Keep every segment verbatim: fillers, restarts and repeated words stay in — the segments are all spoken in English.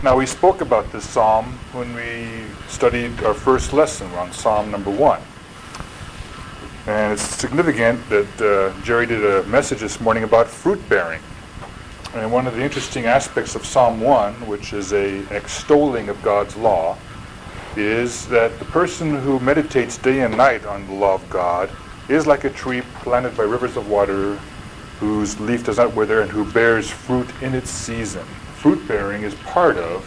Now, we spoke about this psalm when we studied our first lesson on Psalm number one. And it's significant that uh, Jerry did a message this morning about fruit bearing. And one of the interesting aspects of Psalm one, which is a, an extolling of God's law, is that the person who meditates day and night on the law of God is like a tree planted by rivers of water, whose leaf does not wither and who bears fruit in its season. Fruit bearing is part of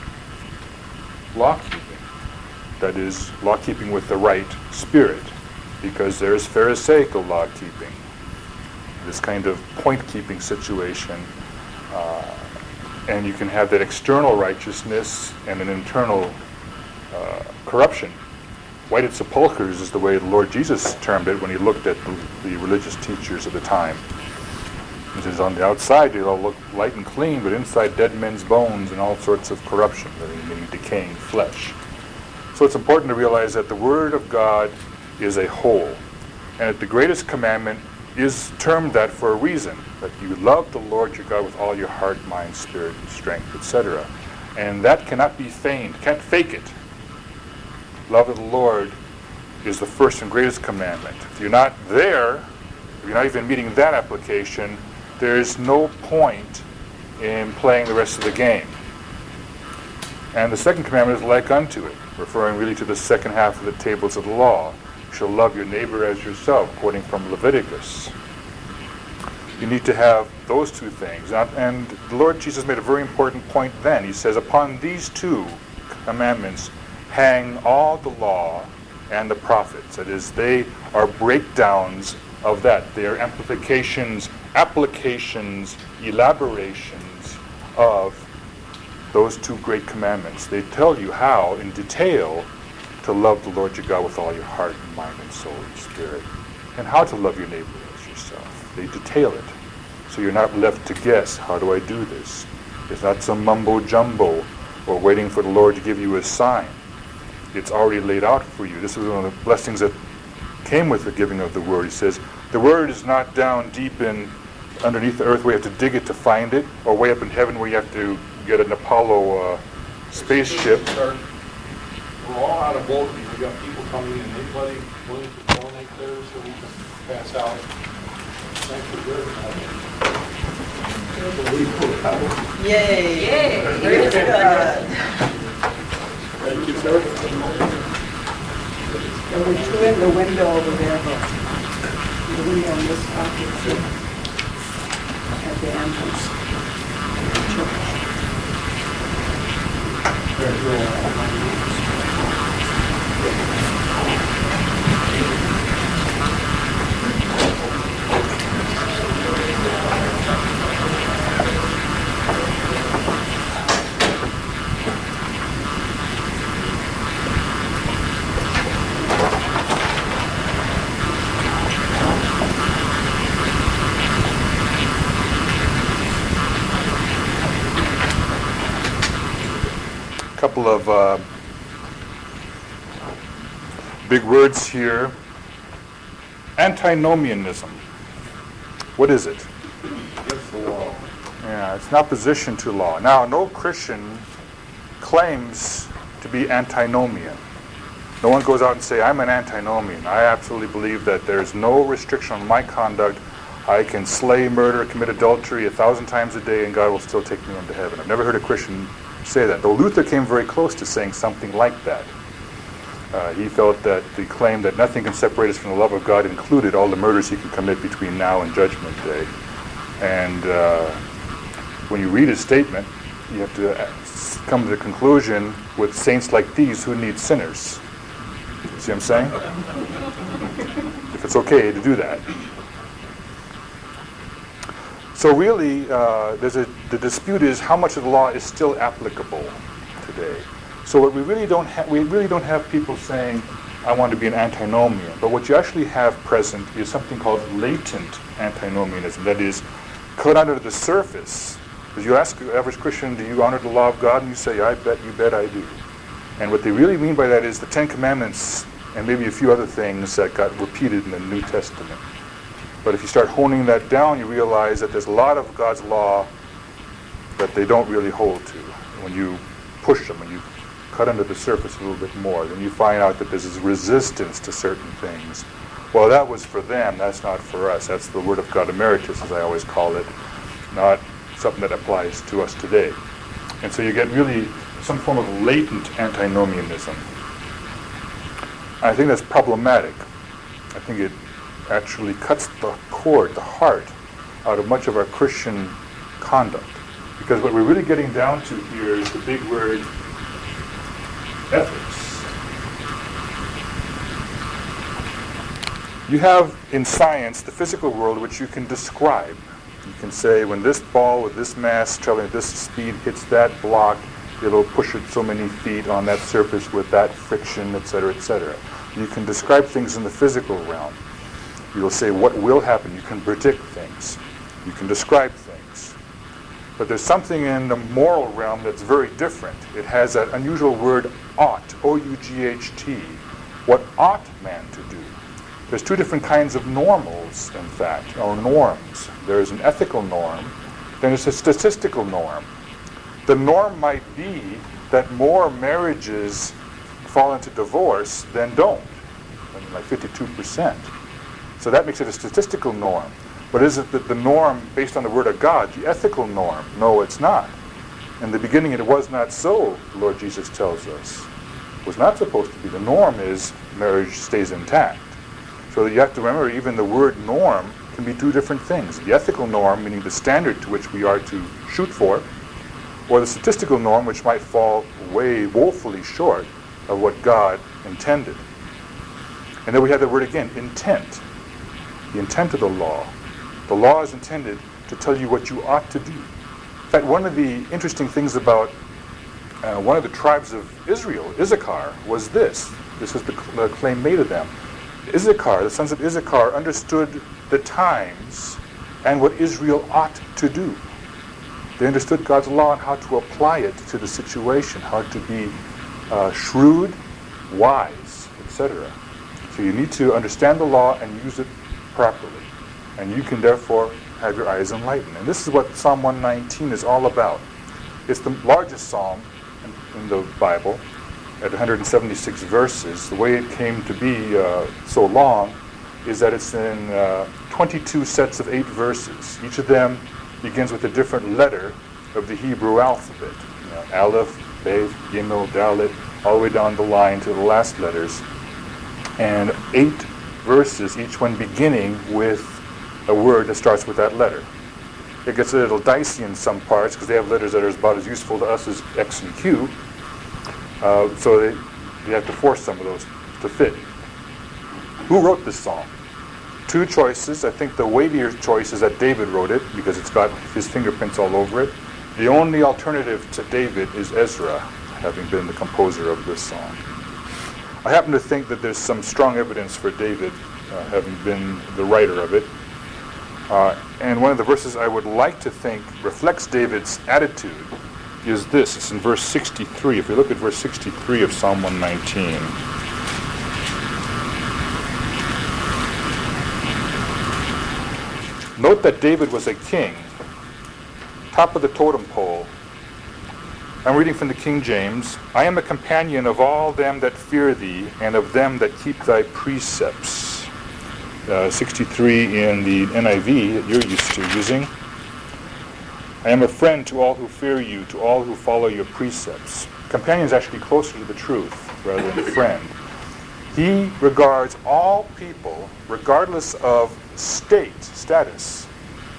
law keeping. That is, law keeping with the right spirit, because there is Pharisaical law keeping, this kind of point keeping situation, uh, and you can have that external righteousness and an internal uh, corruption. Whited sepulchres is the way the Lord Jesus termed it when he looked at the, the religious teachers of the time. He says, on the outside they all look light and clean, but inside dead men's bones and all sorts of corruption, meaning decaying flesh. So it's important to realize that the Word of God is a whole, and that the greatest commandment is termed that for a reason, that you love the Lord your God with all your heart, mind, spirit, and strength, et cetera. And that cannot be feigned, can't fake it. Love of the Lord is the first and greatest commandment. If you're not there, if you're not even meeting that application, there is no point in playing the rest of the game. And the second commandment is like unto it, referring really to the second half of the tables of the law. You shall love your neighbor as yourself, quoting from Leviticus. You need to have those two things. And the Lord Jesus made a very important point then. He says, upon these two commandments hang all the law and the prophets. That is, they are breakdowns of that. They are amplifications, applications, elaborations of those two great commandments. They tell you how, in detail, to love the Lord your God with all your heart and mind and soul and spirit, and how to love your neighbor as yourself. They detail it, so you're not left to guess, how do I do this? It's not some mumbo-jumbo or waiting for the Lord to give you a sign. It's already laid out for you. This is one of the blessings that came with the giving of the Word. He says, the Word is not down deep in underneath the earth where you have to dig it to find it, or way up in heaven where you have to get an Apollo uh, spaceship. We're all out of bulk. We've got people coming in. Anybody willing to donate there so we can pass out? Thanks for doing that. Yay! Yay! Praise God! Thank you, sir. There were two in the window over there, the window on this pocket at the entrance. Couple of uh, big words here. Antinomianism. What is it? Against the law. Yeah, it's an opposition to law. Now, no Christian claims to be antinomian. No one goes out and say, I'm an antinomian. I absolutely believe that there's no restriction on my conduct. I can slay, murder, commit adultery a thousand times a day, and God will still take me into heaven. I've never heard a Christian say that. Though Luther came very close to saying something like that. Uh, he felt that the claim that nothing can separate us from the love of God included all the murders he could commit between now and Judgment Day. And uh, when you read his statement, you have to come to the conclusion, with saints like these, who need sinners? See what I'm saying? If it's okay to do that. So really, uh, there's a, the dispute is how much of the law is still applicable today. So what we really don't have, we really don't have people saying, I want to be an antinomian. But what you actually have present is something called latent antinomianism. That is, cut under the surface. Because you ask the average Christian, do you honor the law of God? And you say, I bet, you bet I do. And what they really mean by that is the Ten Commandments and maybe a few other things that got repeated in the New Testament. But if you start honing that down, you realize that there's a lot of God's law that they don't really hold to. when you push them, when you cut under the surface a little bit more, then you find out that there's this resistance to certain things. Well, that was for them, that's not for us. That's the Word of God Emeritus, as I always call it, not something that applies to us today. And so you get really some form of latent antinomianism. I think that's problematic. I think it actually cuts the cord, the heart, out of much of our Christian conduct. Because what we're really getting down to here is the big word ethics. You have in science the physical world which you can describe. You can say when this ball with this mass traveling at this speed hits that block, it'll push it so many feet on that surface with that friction, et cetera, et cetera. You can describe things in the physical realm. You'll say what will happen. You can predict things. You can describe things. But there's something in the moral realm that's very different. It has that unusual word ought, O U G H T. What ought man to do? There's two different kinds of normals, in fact, or norms. There's an ethical norm, then there's a statistical norm. The norm might be that more marriages fall into divorce than don't, I mean, like fifty-two percent. So that makes it a statistical norm. But is it that the norm based on the Word of God, the ethical norm? No, it's not. In the beginning it was not so, the Lord Jesus tells us. It was not supposed to be. The norm is marriage stays intact. So you have to remember, even the word norm can be two different things. The ethical norm, meaning the standard to which we are to shoot for, or the statistical norm, which might fall way woefully short of what God intended. And then we have the word again, intent. The intent of the law. The law is intended to tell you what you ought to do. In fact, one of the interesting things about uh, one of the tribes of Israel, Issachar, was this. This is the, the claim made of them. Issachar, the sons of Issachar, understood the times and what Israel ought to do. They understood God's law and how to apply it to the situation, how to be uh, shrewd, wise, et cetera. So you need to understand the law and use it properly. And you can therefore have your eyes enlightened. And this is what Psalm one nineteen is all about. It's the largest psalm in, in the Bible, at one hundred seventy-six verses. The way it came to be uh, so long is that it's in uh, twenty-two sets of eight verses. Each of them begins with a different letter of the Hebrew alphabet. You know, Aleph, Beis, Gimel, Dalet, all the way down the line to the last letters. And eight verses, each one beginning with a word that starts with that letter. It gets a little dicey in some parts because they have letters that are about as useful to us as X and Q. Uh, so they, you have to force some of those to fit. Who wrote this psalm? Two choices. I think the weightier choice is that David wrote it because it's got his fingerprints all over it. The only alternative to David is Ezra, having been the composer of this psalm. I happen to think that there's some strong evidence for David uh, having been the writer of it. Uh, and one of the verses I would like to think reflects David's attitude is this. It's in verse sixty-three. If you look at verse sixty-three of Psalm one nineteen. Note that David was a king, top of the totem pole. I'm reading from the King James. I am a companion of all them that fear thee, and of them that keep thy precepts. Uh, sixty-three in the N I V that you're used to using. I am a friend to all who fear you, to all who follow your precepts. Companion is actually closer to the truth rather than friend. He regards all people, regardless of state, status,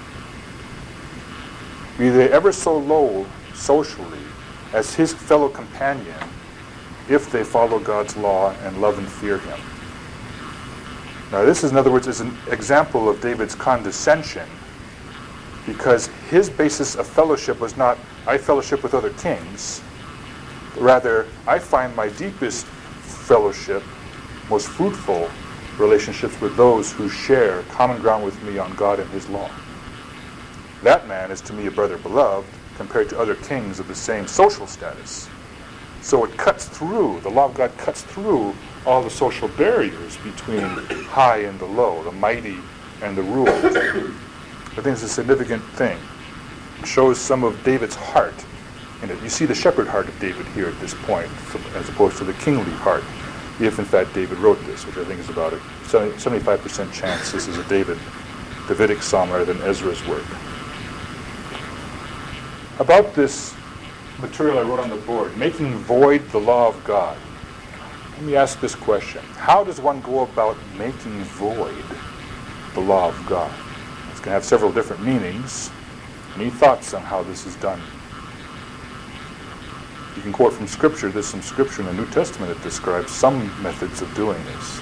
be they ever so low socially, as his fellow companion, if they follow God's law and love and fear him. Now this, is, in other words, is an example of David's condescension, because his basis of fellowship was not, I fellowship with other kings. Rather, I find my deepest fellowship, most fruitful relationships with those who share common ground with me on God and his law. That man is to me a brother beloved compared to other kings of the same social status. So it cuts through, the law of God cuts through all the social barriers between high and the low, the mighty and the ruled. I think it's a significant thing. It shows some of David's heart in it. You see the shepherd heart of David here at this point, as opposed to the kingly heart, if in fact David wrote this, which I think is about a seventy-five percent chance this is a David, Davidic psalm rather than Ezra's work. About this material I wrote on the board, making void the law of God. Let me ask this question. How does one go about making void the law of God? It's going to have several different meanings. Any thoughts on how this is done? You can quote from Scripture. There's some Scripture in the New Testament that describes some methods of doing this.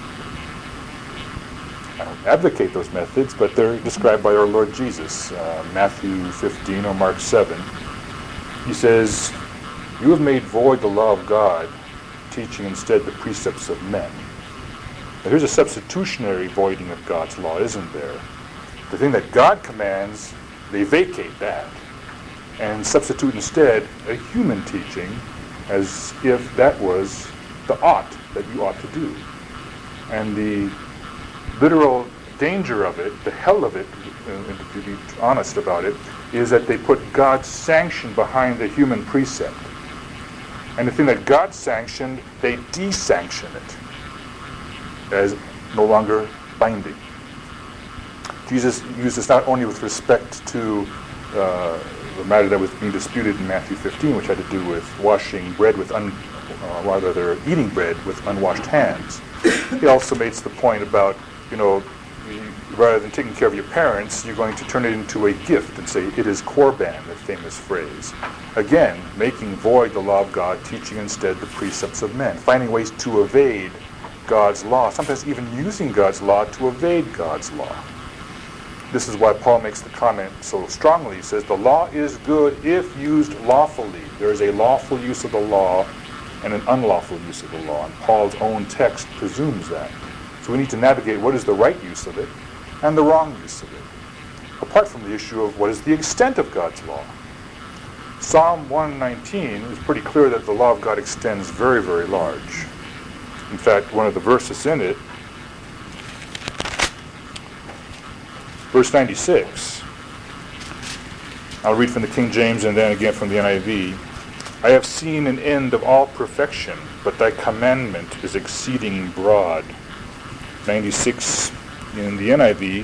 I don't advocate those methods, but they're described by our Lord Jesus. Uh, Matthew fifteen or Mark seven. He says, "You have made void the law of God, teaching instead the precepts of men." Now here's a substitutionary voiding of God's law, isn't there? The thing that God commands, they vacate that and substitute instead a human teaching as if that was the ought that you ought to do. And the literal danger of it, the hell of it, and to be honest about it, is that they put God's sanction behind the human precept. And the thing that God sanctioned, they de-sanction it as no longer binding. Jesus used this not only with respect to uh, the matter that was being disputed in Matthew fifteen, which had to do with washing bread with, un, uh, rather, they're eating bread with unwashed hands. He also makes the point about, you know, you, rather than taking care of your parents, you're going to turn it into a gift and say, it is korban, the famous phrase. Again, making void the law of God, teaching instead the precepts of men, finding ways to evade God's law, sometimes even using God's law to evade God's law. This is why Paul makes the comment so strongly. He says, the law is good if used lawfully. There is a lawful use of the law and an unlawful use of the law. And Paul's own text presumes that. So we need to navigate what is the right use of it and the wrong use of it, apart from the issue of what is the extent of God's law. Psalm one nineteen is pretty clear that the law of God extends very, very large. In fact, one of the verses in it, verse ninety-six, I'll read from the King James and then again from the N I V. I have seen an end of all perfection, but thy commandment is exceeding broad. ninety-six in the N I V.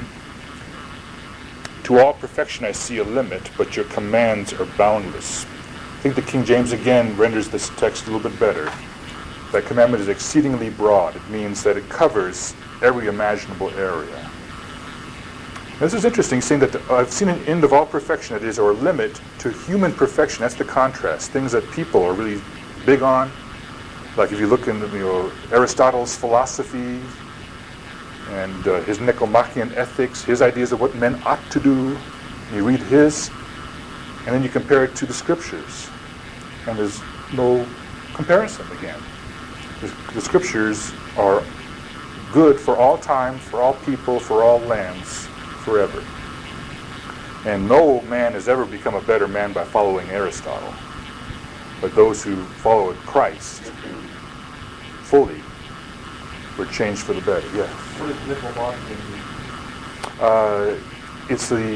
To all perfection I see a limit, but your commands are boundless. I think the King James again renders this text a little bit better. That commandment is exceedingly broad. It means that it covers every imaginable area. This is interesting, saying that the, I've seen an end of all perfection, that is, or a limit to human perfection. That's the contrast. Things that people are really big on. Like if you look in you know, Aristotle's philosophy and uh, his Nicomachean ethics, his ideas of what men ought to do, you read his, and then you compare it to the Scriptures. And there's no comparison again. The, the Scriptures are good for all time, for all people, for all lands, forever. And no man has ever become a better man by following Aristotle. But those who followed Christ fully were changed for the better, yes. What is Nicomachean mean? Uh, it's the,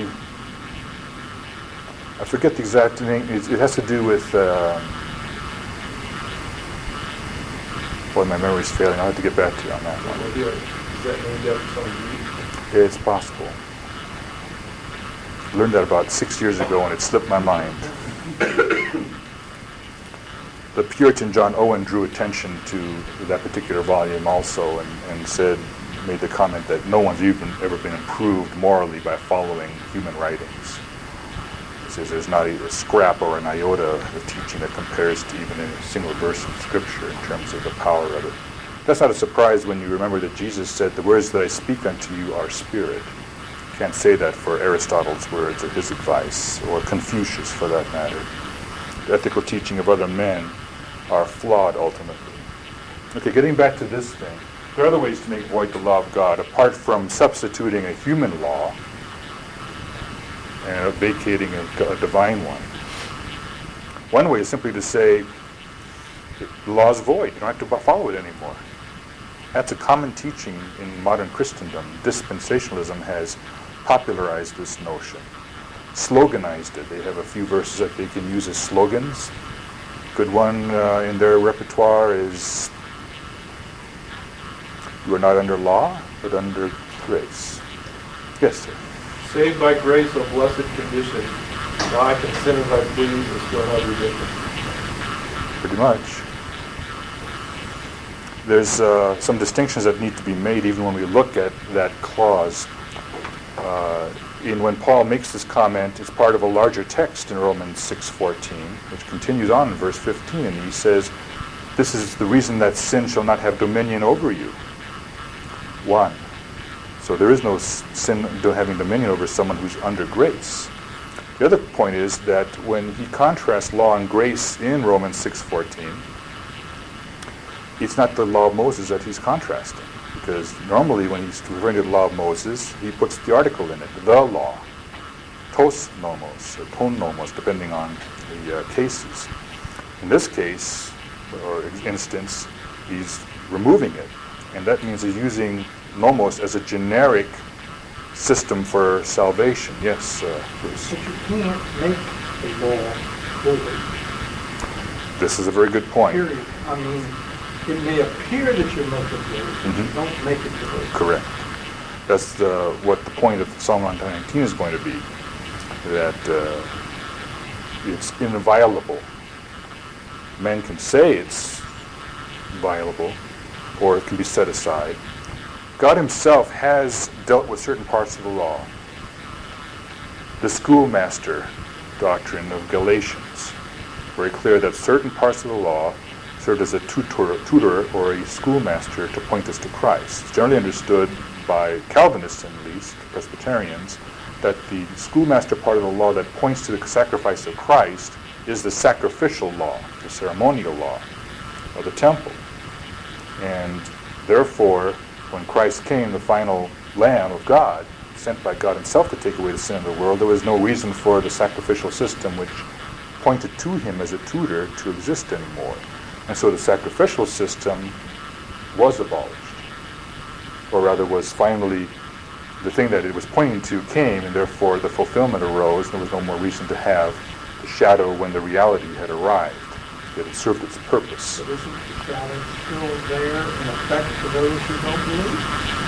I forget the exact name, it, it has to do with, uh, boy, my memory's failing, I'll have to get back to you on that one. Is that named after some Greek? It's possible. I learned that about six years ago and it slipped my mind. The Puritan John Owen drew attention to that particular volume also and, and said, made the comment that no one's even ever been improved morally by following human writings. He says there's not a scrap or an iota of teaching that compares to even a single verse of Scripture in terms of the power of it. That's not a surprise when you remember that Jesus said, the words that I speak unto you are spirit. You can't say that for Aristotle's words or his advice, or Confucius for that matter. The ethical teaching of other men are flawed ultimately. Okay, getting back to this thing, there are other ways to make void the law of God, apart from substituting a human law and vacating a, a divine one. One way is simply to say, the law is void, you don't have to follow it anymore. That's a common teaching in modern Christendom. Dispensationalism has popularized this notion. sloganized it. They have a few verses that they can use as slogans. Good one uh, in their repertoire is, "You are not under law, but under grace." Yes, sir. Saved by grace of blessed condition. Now I can sin as I please and still have redemption. Pretty much. There's uh, some distinctions that need to be made even when we look at that clause. Uh, in when Paul makes this comment, it's part of a larger text in Romans six fourteen, which continues on in verse fifteen, and he says, "This is the reason that sin shall not have dominion over you." One. So there is no sin having dominion over someone who's under grace. The other point is that when he contrasts law and grace in Romans six fourteen, it's not the law of Moses that he's contrasting. Because normally when he's referring to the law of Moses, he puts the article in it, the law. Tos nomos, or ton nomos, depending on the uh, cases. In this case, or instance, he's removing it. And that means he's using nomos as a generic system for salvation. Yes, uh, Bruce. But you can't make a law void. This is a very good point. Period. I mean, it may appear that you're making it void, but Mhm. you don't make it void. Correct. That's the, what the point of Psalm one nineteen is going to be, that uh, it's inviolable. Men can say it's violable, or it can be set aside. God himself has dealt with certain parts of the law. The schoolmaster doctrine of Galatians, very clear that certain parts of the law served as a tutor, tutor or a schoolmaster to point us to Christ. It's generally understood by Calvinists, at least, Presbyterians, that the schoolmaster part of the law that points to the sacrifice of Christ is the sacrificial law, the ceremonial law of the temple. And therefore, when Christ came, the final Lamb of God, sent by God himself to take away the sin of the world, there was no reason for the sacrificial system, which pointed to him as a tutor, to exist anymore. And so the sacrificial system was abolished, or rather was finally, the thing that it was pointing to came, and therefore the fulfillment arose, and there was no more reason to have the shadow when the reality had arrived. It had served its purpose. So isn't the shadow still there in effect for those who don't believe?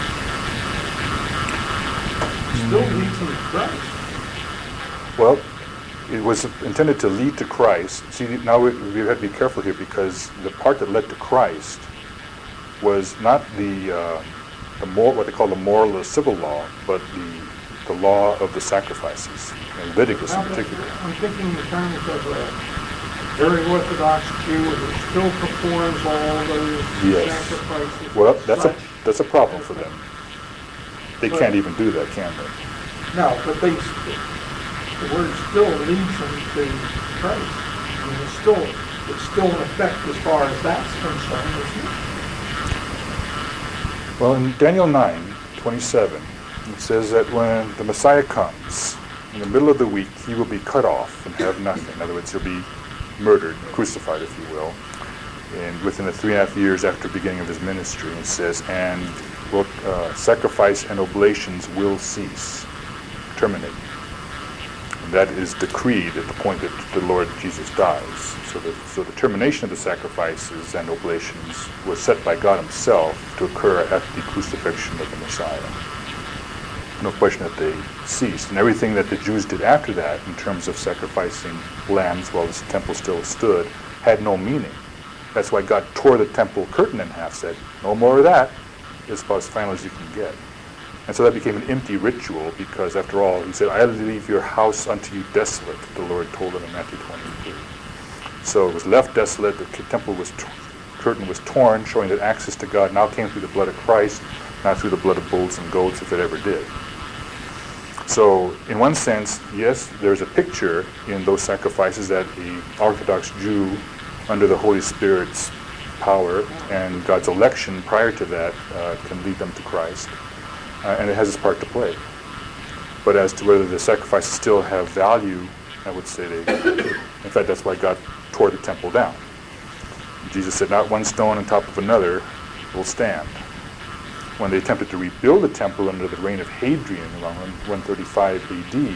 Still leads them to Christ. Well, it was intended to lead to Christ. See, now we, we have to be careful here, because the part that led to Christ was not the, uh, the more, what they call the moral or civil law, but the, the law of the sacrifices, and Leviticus in particular. I'm thinking in terms of a very Orthodox Jew that still performs all those Yes. sacrifices. Well, and that's a such. that's a problem for them. They But- can't even do that, can they? No, but they, st- the word still leads them to Christ. I mean, it's still, it's still in effect as far as that's concerned, isn't it? Well, in Daniel nine twenty-seven, it says that when the Messiah comes, in the middle of the week, he will be cut off and have nothing. In other words, he'll be murdered, crucified, if you will, and within the three and a half years after the beginning of his ministry. It says, and will, uh, sacrifice and oblations will cease, terminate. And that is decreed at the point that the Lord Jesus dies. So the, so the termination of the sacrifices and oblations was set by God himself to occur at the crucifixion of the Messiah. No question that they ceased. And everything that the Jews did after that, in terms of sacrificing lambs while the temple still stood, had no meaning. That's why God tore the temple curtain in half, said, no more of that. It's about as final as you can get. And so that became an empty ritual, because after all, he said, I leave your house unto you desolate, the Lord told him in Matthew twenty-three. So it was left desolate, the temple was t- curtain was torn, showing that access to God now came through the blood of Christ, not through the blood of bulls and goats, if it ever did. So, in one sense, yes, there's a picture in those sacrifices that the Orthodox Jew, under the Holy Spirit's power and God's election prior to that, uh, can lead them to Christ. Uh, and it has its part to play. But as to whether the sacrifices still have value, I would say they, in fact, that's why God tore the temple down. Jesus said, not one stone on top of another will stand. When they attempted to rebuild the temple under the reign of Hadrian around one thirty-five A D,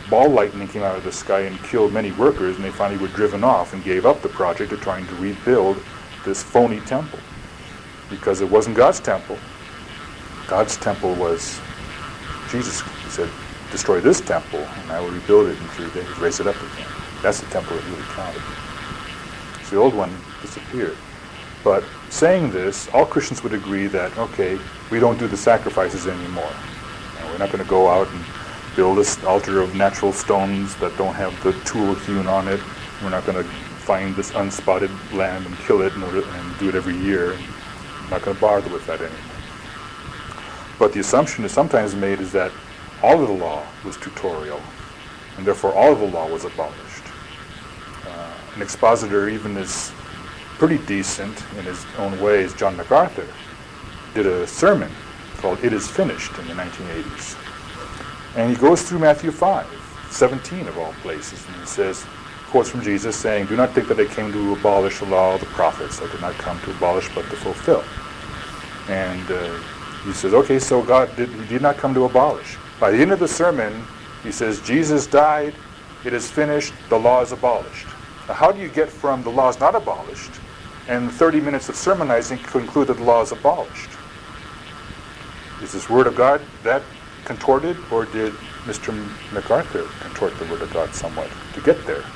ball lightning came out of the sky and killed many workers, and they finally were driven off and gave up the project of trying to rebuild this phony temple. Because it wasn't God's temple. God's temple was Jesus. He said, destroy this temple, and I will rebuild it in three days, raise it up again. That's the temple that really counted. So the old one disappeared. But saying this, all Christians would agree that, okay, we don't do the sacrifices anymore. You know, we're not going to go out and build this altar of natural stones that don't have the tool hewn on it. We're not going to find this unspotted lamb and kill it and, and do it every year. We're not going to bother with that anymore. But the assumption is sometimes made is that all of the law was tutorial, and therefore all of the law was abolished. Uh, an expositor even is pretty decent in his own ways. John MacArthur did a sermon called It Is Finished in the nineteen eighties. And he goes through Matthew five, seventeen of all places, and he says, quotes from Jesus saying, do not think that I came to abolish the law of the prophets. I did not come to abolish but to fulfill. And uh, he says, okay, so God did, he did not come to abolish. By the end of the sermon, he says, Jesus died, it is finished, the law is abolished. Now, how do you get from the law is not abolished and thirty minutes of sermonizing conclude that the law is abolished? Is this word of God that contorted, or did Mister MacArthur contort the word of God somewhat to get there?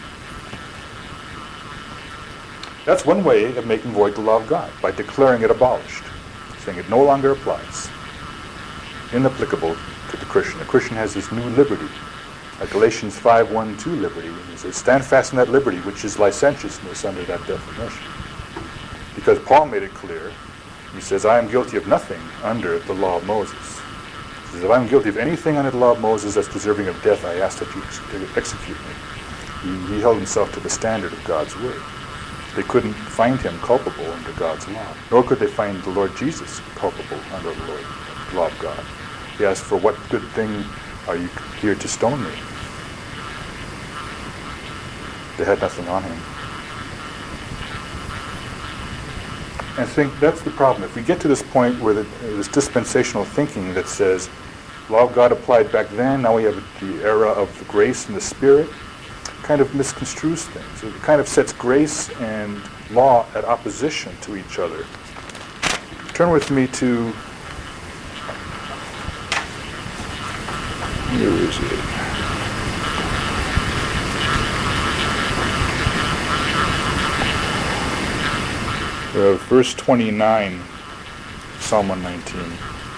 That's one way of making void the law of God, by declaring it abolished, saying it no longer applies, inapplicable to the Christian. The Christian has this new liberty, like Galatians five, one, two liberty. He says, stand fast in that liberty, which is licentiousness under that definition. Because Paul made it clear, he says, I am guilty of nothing under the law of Moses. He says, if I am guilty of anything under the law of Moses that's deserving of death, I ask that you ex- execute me. He, he held himself to the standard of God's word. They couldn't find him culpable under God's law, nor could they find the Lord Jesus culpable under the Lord, the law of God. He asked, for what good thing are you here to stone me? They had nothing on him. And I think that's the problem. If we get to this point where the, this dispensational thinking that says, law of God applied back then, now we have the era of the grace and the Spirit, kind of misconstrues things. It kind of sets grace and law at opposition to each other. Turn with me to, where is it? Uh, verse twenty-nine, Psalm one nineteen.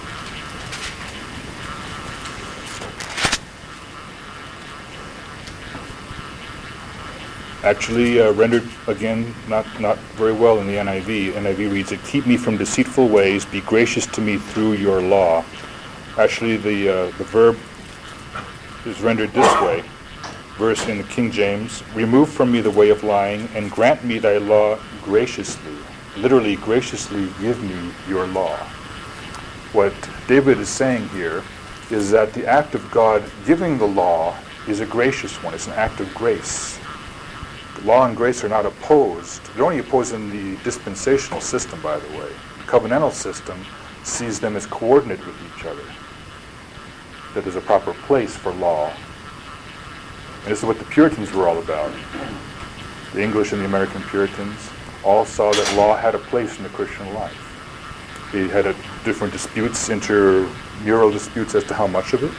Actually uh, rendered, again, not, not very well in the N I V. N I V reads it, keep me from deceitful ways, be gracious to me through your law. Actually, the, uh, the verb is rendered this way. Verse in the King James, remove from me the way of lying, and grant me thy law graciously. Literally, graciously give me your law. What David is saying here is that the act of God giving the law is a gracious one. It's an act of grace. Law and grace are not opposed. They're only opposed in the dispensational system, by the way. The covenantal system sees them as coordinate with each other. That there's a proper place for law. And this is what the Puritans were all about. The English and the American Puritans all saw that law had a place in the Christian life. They had a different disputes, intramural disputes as to how much of it.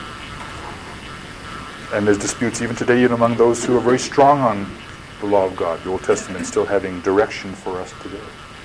And there's disputes even today even among those who are very strong on the law of God, the Old Testament still having direction for us today.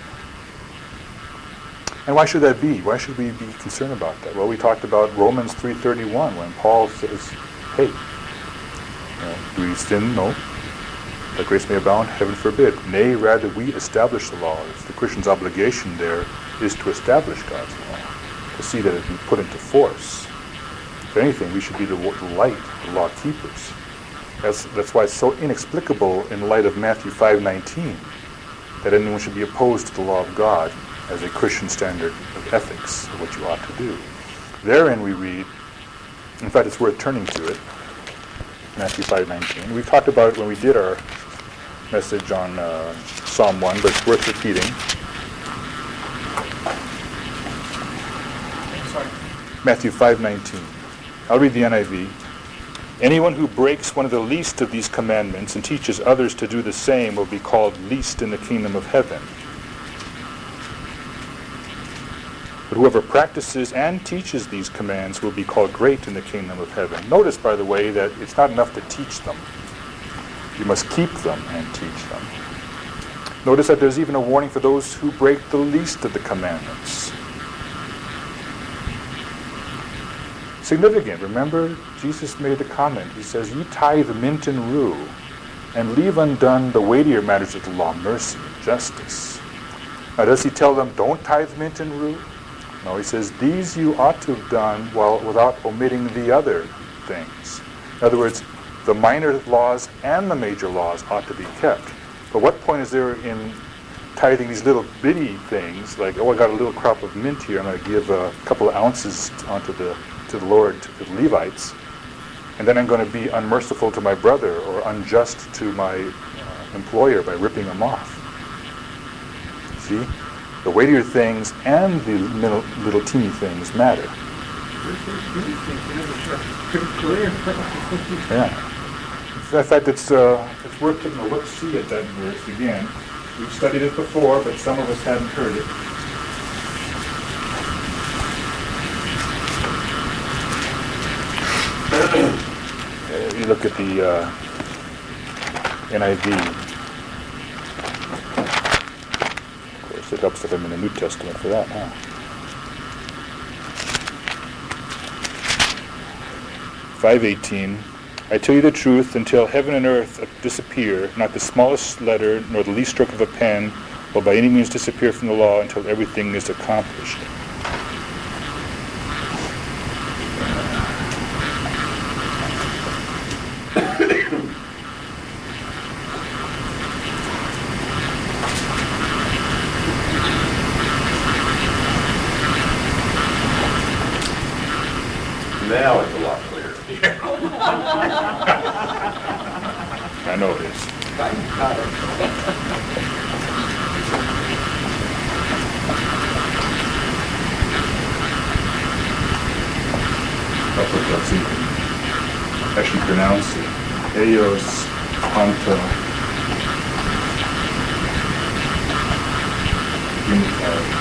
And why should that be? Why should we be concerned about that? Well, we talked about Romans three thirty-one when Paul says, hey, you know, do we sin? No. That grace may abound, heaven forbid. Nay, rather we establish the law. It's the Christian's obligation there is to establish God's law, to see that it be put into force. If anything, we should be the light, the law keepers. That's, that's why it's so inexplicable in light of Matthew five nineteen that anyone should be opposed to the law of God as a Christian standard of ethics, of what you ought to do. Therein we read, in fact it's worth turning to it, Matthew five nineteen. We talked about it when we did our message on uh, Psalm one, but it's worth repeating. Matthew five nineteen. I'll read the N I V. Anyone who breaks one of the least of these commandments and teaches others to do the same will be called least in the kingdom of heaven. But whoever practices and teaches these commands will be called great in the kingdom of heaven. Notice, by the way, that it's not enough to teach them. You must keep them and teach them. Notice that there's even a warning for those who break the least of the commandments. Significant. Remember, Jesus made the comment. He says, "You tithe mint and rue, and leave undone the weightier matters of the law, mercy and justice." Now, does he tell them, don't tithe mint and rue? No, he says, these you ought to have done while without omitting the other things. In other words, the minor laws and the major laws ought to be kept. But what point is there in tithing these little bitty things, like, oh, I got a little crop of mint here, I'm going to give a couple of ounces onto the to the Lord, to the Levites, and then I'm going to be unmerciful to my brother or unjust to my uh, employer by ripping him off. See? The weightier things and the little, little teeny things matter. Yeah. In fact, it's, uh, it's worth taking a look-see at that verse again. We've studied it before, but some of us hadn't heard it. Uh, you look at the uh, N I V. Of course, it helps that I'm in the New Testament for that, huh? five eighteen. I tell you the truth, until heaven and earth disappear, not the smallest letter nor the least stroke of a pen will by any means disappear from the law until everything is accomplished. Now it's a lot clearer. I know it is. That's what that's even actually pronounce it. Eos Panta Unified.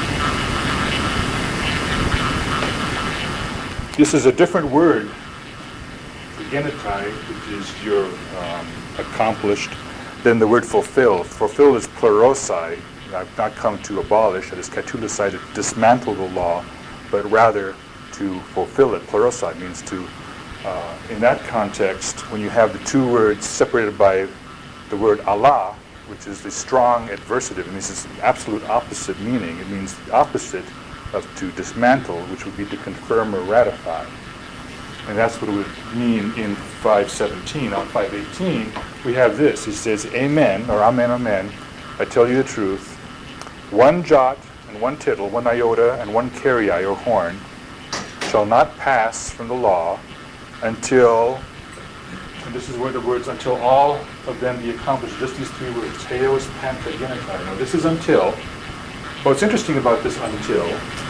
This is a different word for genitai, which is your um, accomplished, than the word fulfill. Fulfill is plerosai. I've not come to abolish, that is katulosai, to dismantle the law, but rather to fulfill it. Plerosai means to, uh, in that context, when you have the two words separated by the word Allah, which is the strong adversative, it means it's the absolute opposite meaning. It means the opposite of to dismantle, which would be to confirm or ratify. And that's what it would mean in five seventeen. On five eighteen, we have this. He says, Amen, or Amen, Amen, I tell you the truth. One jot and one tittle, one iota and one kerai, or horn, shall not pass from the law until, and this is where the words, until all of them be accomplished. Just these three words, Heos Panta Genitai. Now this is until. What's interesting about this until,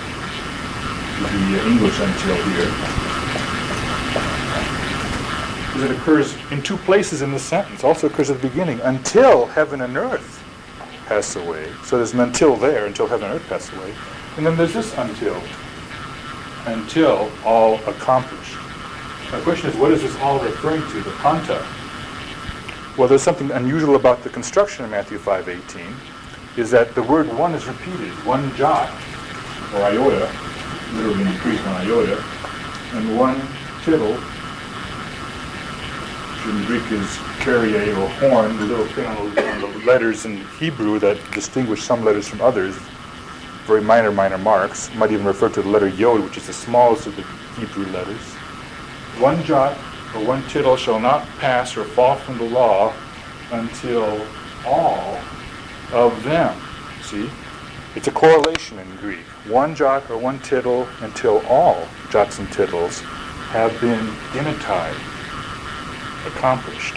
the English until here, is it occurs in two places in the sentence. Also occurs at the beginning, until heaven and earth pass away. So there's an until there, until heaven and earth pass away. And then there's this until, until all accomplished. My question is, what is this all referring to, the panta? Well, there's something unusual about the construction of Matthew five eighteen, is that the word one is repeated. One jot, or iota, literally increase one iota, and one tittle, which in Greek is kerai, or horn, the little thing on the, on the letters in Hebrew that distinguish some letters from others, very minor, minor marks. Might even refer to the letter yod, which is the smallest of the Hebrew letters. One jot or one tittle shall not pass or fall from the law until all of them. See? It's a correlation in Greek. One jot or one tittle until all jots and tittles have been genitai, accomplished,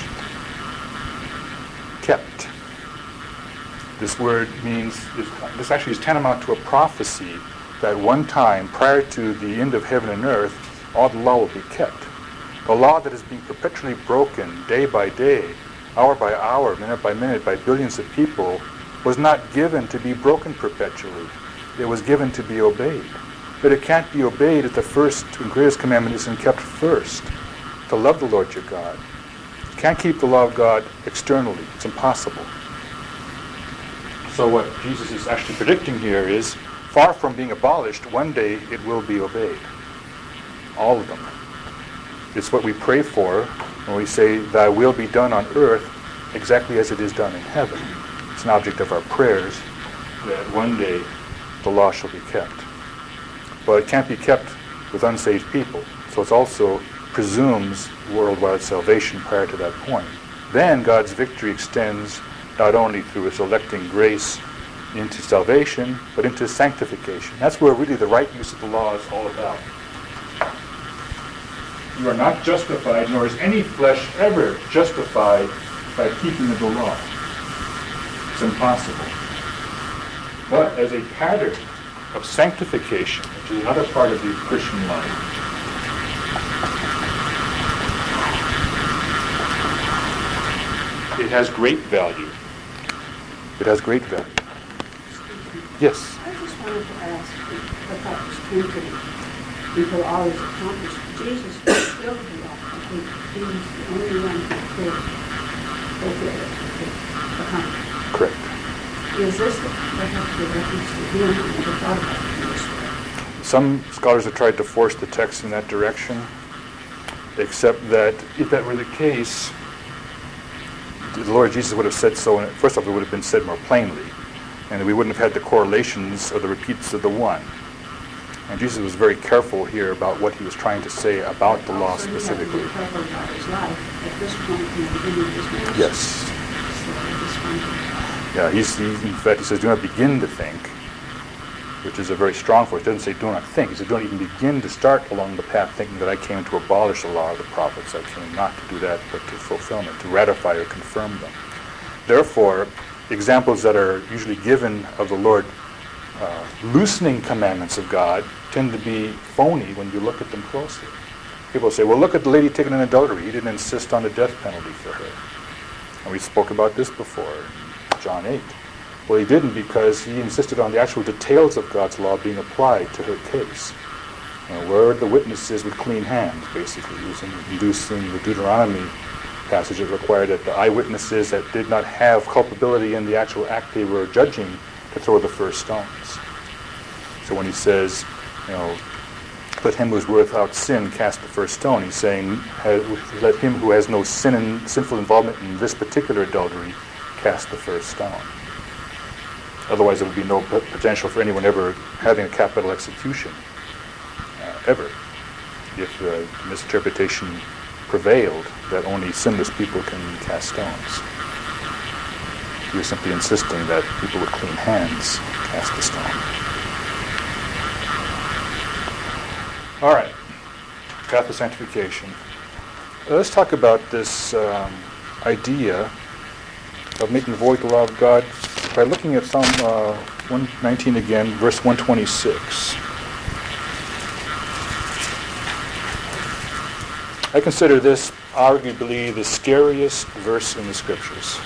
kept. This word means, this actually is tantamount to a prophecy that one time, prior to the end of heaven and earth, all the law will be kept. The law that is being perpetually broken day by day, hour by hour, minute by minute, by billions of people, was not given to be broken perpetually. It was given to be obeyed. But it can't be obeyed if the first and greatest commandment isn't kept first, to love the Lord your God. You can't keep the law of God externally. It's impossible. So what Jesus is actually predicting here is, far from being abolished, one day it will be obeyed. All of them. It's what we pray for when we say, thy will be done on earth exactly as it is done in heaven. It's an object of our prayers that one day the law shall be kept. But it can't be kept with unsaved people. So it also presumes worldwide salvation prior to that point. Then God's victory extends not only through his electing grace into salvation, but into sanctification. That's where really the right use of the law is all about. You are not justified, nor is any flesh ever justified by keeping of the law. It's impossible. But as a pattern of sanctification, which is another part of the Christian life, it has great value. It has great value. Yes? I just wanted to ask about this Trinity. People always accomplish. Jesus fulfilled the law. I think he was the only one who could fulfill it. Uh-huh. Correct. Is this perhaps the reference to him? I never thought about it this way. Some scholars have tried to force the text in that direction, except that if that were the case, the Lord Jesus would have said so, and first off, it would have been said more plainly, and we wouldn't have had the correlations or the repeats of the one. And Jesus was very careful here about what he was trying to say about the law So he had to specifically. be careful about his life at this point in the beginning of his ministry. Yes. So I just wondered. Yeah, he's, he, in fact, he says, do not begin to think, which is a very strong force. He doesn't say do not think. He says don't even begin to start along the path thinking that I came to abolish the law of the prophets. I came not to do that, but to fulfill them, to ratify or confirm them. Therefore, examples that are usually given of the Lord uh, loosening commandments of God tend to be phony when you look at them closely. People say, well, look at the lady taken in adultery. He didn't insist on the death penalty for her. And we spoke about this before in John eight. Well, he didn't because he insisted on the actual details of God's law being applied to her case. You know, where are the witnesses with clean hands, basically, using, inducing the Deuteronomy passage that required that the eyewitnesses that did not have culpability in the actual act they were judging to throw the first stones. So when he says, you know, let him who is without sin cast the first stone, he's saying, let him who has no sin and sinful involvement in this particular adultery cast the first stone. Otherwise, there would be no potential for anyone ever having a capital execution, uh, ever, if the misinterpretation prevailed that only sinless people can cast stones. He was simply insisting that people with clean hands cast the stone. All right, path of sanctification. Uh, let's talk about this um, idea of making void the law of God by looking at Psalm uh, one nineteen again, verse one twenty-six. I consider this arguably the scariest verse in the Scriptures.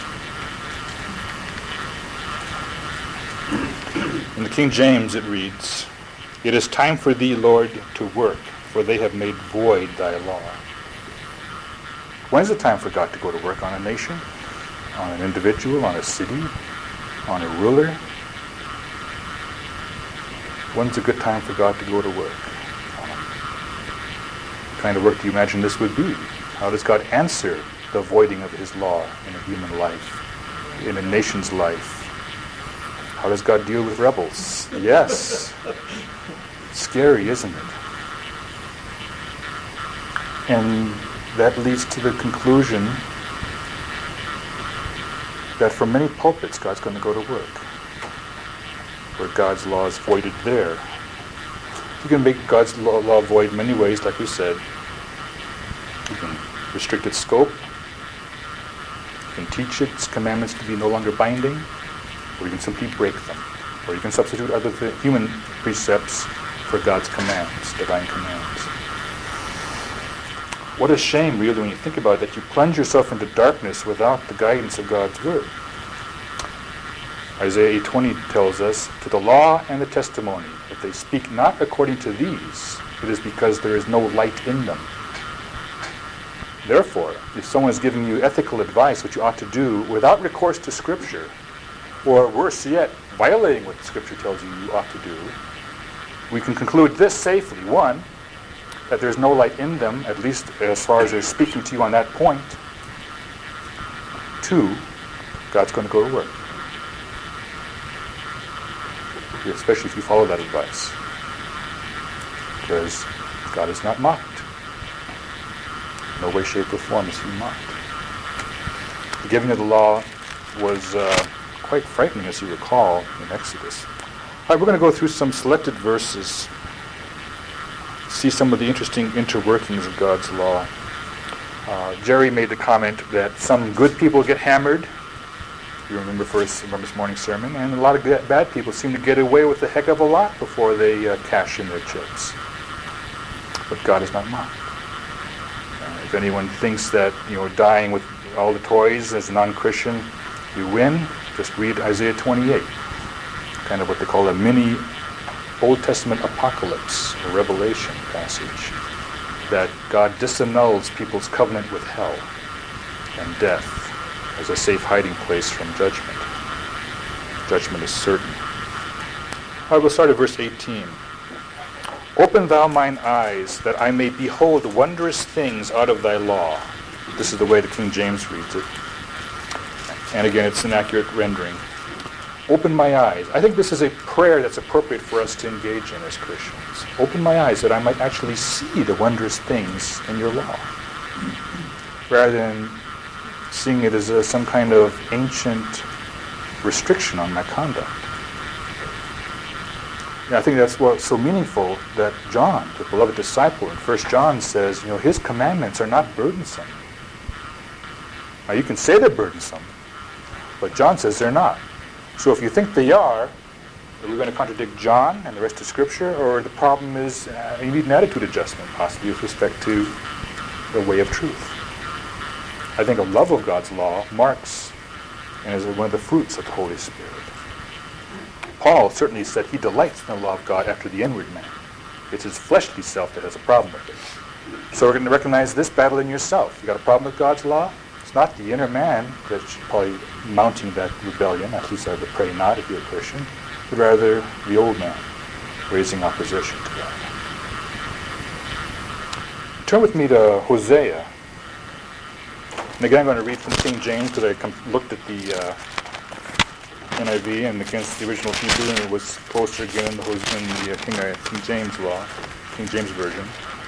In the King James it reads, "It is time for thee, Lord, to work, for they have made void thy law." When's the time for God to go to work on a nation, on an individual, on a city, on a ruler? When's a good time for God to go to work? What kind of work do you imagine this would be? How does God answer the voiding of his law in a human life, in a nation's life? How does God deal with rebels? Yes. Scary, isn't it? And that leads to the conclusion that from many pulpits, God's going to go to work, where God's law is voided there. You can make God's law, law void in many ways, like we said. You can restrict its scope. You can teach its commandments to be no longer binding, or you can simply break them. Or you can substitute other th- human precepts for God's commands, divine commands. What a shame, really, when you think about it, that you plunge yourself into darkness without the guidance of God's word. Isaiah eight twenty tells us, "To the law and the testimony, if they speak not according to these, it is because there is no light in them." Therefore, if someone is giving you ethical advice, what you ought to do without recourse to Scripture, or worse yet, violating what Scripture tells you you ought to do, we can conclude this safely. One, that there's no light in them, at least as far as they're speaking to you on that point. Two, God's going to go to work. Especially if you follow that advice. Because God is not mocked. No way, shape, or form is he mocked. The giving of the law was uh, quite frightening, as you recall, in Exodus. All right, we're going to go through some selected verses, see some of the interesting interworkings of God's law. Uh, Jerry made the comment that some good people get hammered. You remember first, remember this morning's sermon, and a lot of bad people seem to get away with a heck of a lot before they uh, cash in their chips. But God is not mocked. Uh, if anyone thinks that, you know, dying with all the toys as a non-Christian, you win, just read Isaiah twenty-eight. Kind of what they call a mini Old Testament apocalypse, or revelation passage, that God disannuls people's covenant with hell and death as a safe hiding place from judgment. Judgment is certain. I will start at verse eighteen. "Open thou mine eyes, that I may behold wondrous things out of thy law." This is the way the King James reads it. And again, it's an accurate rendering. Open my eyes. I think this is a prayer that's appropriate for us to engage in as Christians. Open my eyes that I might actually see the wondrous things in your law, rather than seeing it as a, some kind of ancient restriction on my conduct. Yeah, I think that's what's so meaningful, that John, the beloved disciple in First John, says, you know, his commandments are not burdensome. Now you can say they're burdensome, but John says they're not. So if you think they are, are we going to contradict John and the rest of Scripture, or the problem is uh, you need an attitude adjustment, possibly with respect to the way of truth? I think a love of God's law marks and is one of the fruits of the Holy Spirit. Paul certainly said he delights in the law of God after the inward man. It's his fleshly self that has a problem with it. So we're going to recognize this battle in yourself. You got a problem with God's law? It's not the inner man that's probably mounting that rebellion, at least I would pray not if you're a Christian, but rather the old man raising opposition to God. Turn with me to Hosea. And again, I'm going to read from King James because I com- looked at the uh, N I V and against the original Hebrew, and it was closer again in the, in the uh, King, uh, King James law, King James version.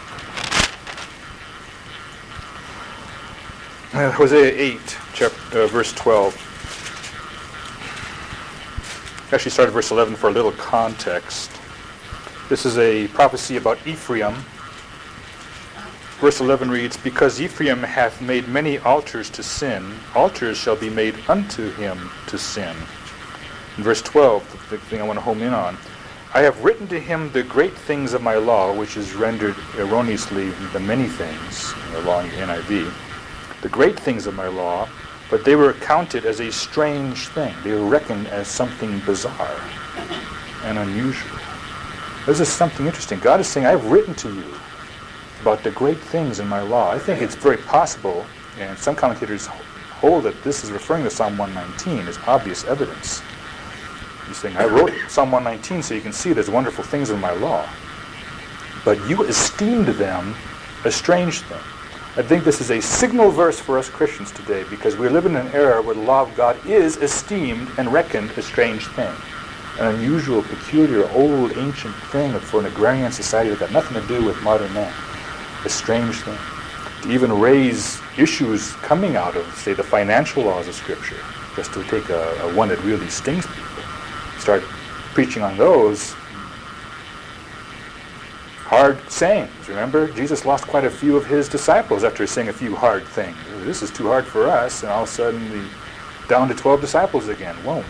Uh, Hosea eight, chapter, uh, verse twelve. Actually started verse eleven for a little context. This is a prophecy about Ephraim. Verse eleven reads, "Because Ephraim hath made many altars to sin, altars shall be made unto him to sin." In verse twelve, the thing I want to home in on, "I have written to him the great things of my law," which is rendered erroneously the many things in the law in the N I V. "The great things of my law, but they were counted as a strange thing." They were reckoned as something bizarre and unusual. This is something interesting. God is saying, I've written to you about the great things in my law. I think it's very possible, and some commentators hold that this is referring to Psalm one nineteen as obvious evidence. He's saying, I wrote Psalm one nineteen so you can see there's wonderful things in my law, but you esteemed them a strange thing. I think this is a signal verse for us Christians today, because we live in an era where the law of God is esteemed and reckoned a strange thing. An unusual, peculiar, old, ancient thing for an agrarian society that got nothing to do with modern man. A strange thing. To even raise issues coming out of, say, the financial laws of Scripture, just to take a, a one that really stings people, start preaching on those. Hard sayings. Remember, Jesus lost quite a few of his disciples after saying a few hard things. This is too hard for us, and all of a sudden, the, down to twelve disciples again. Whoa.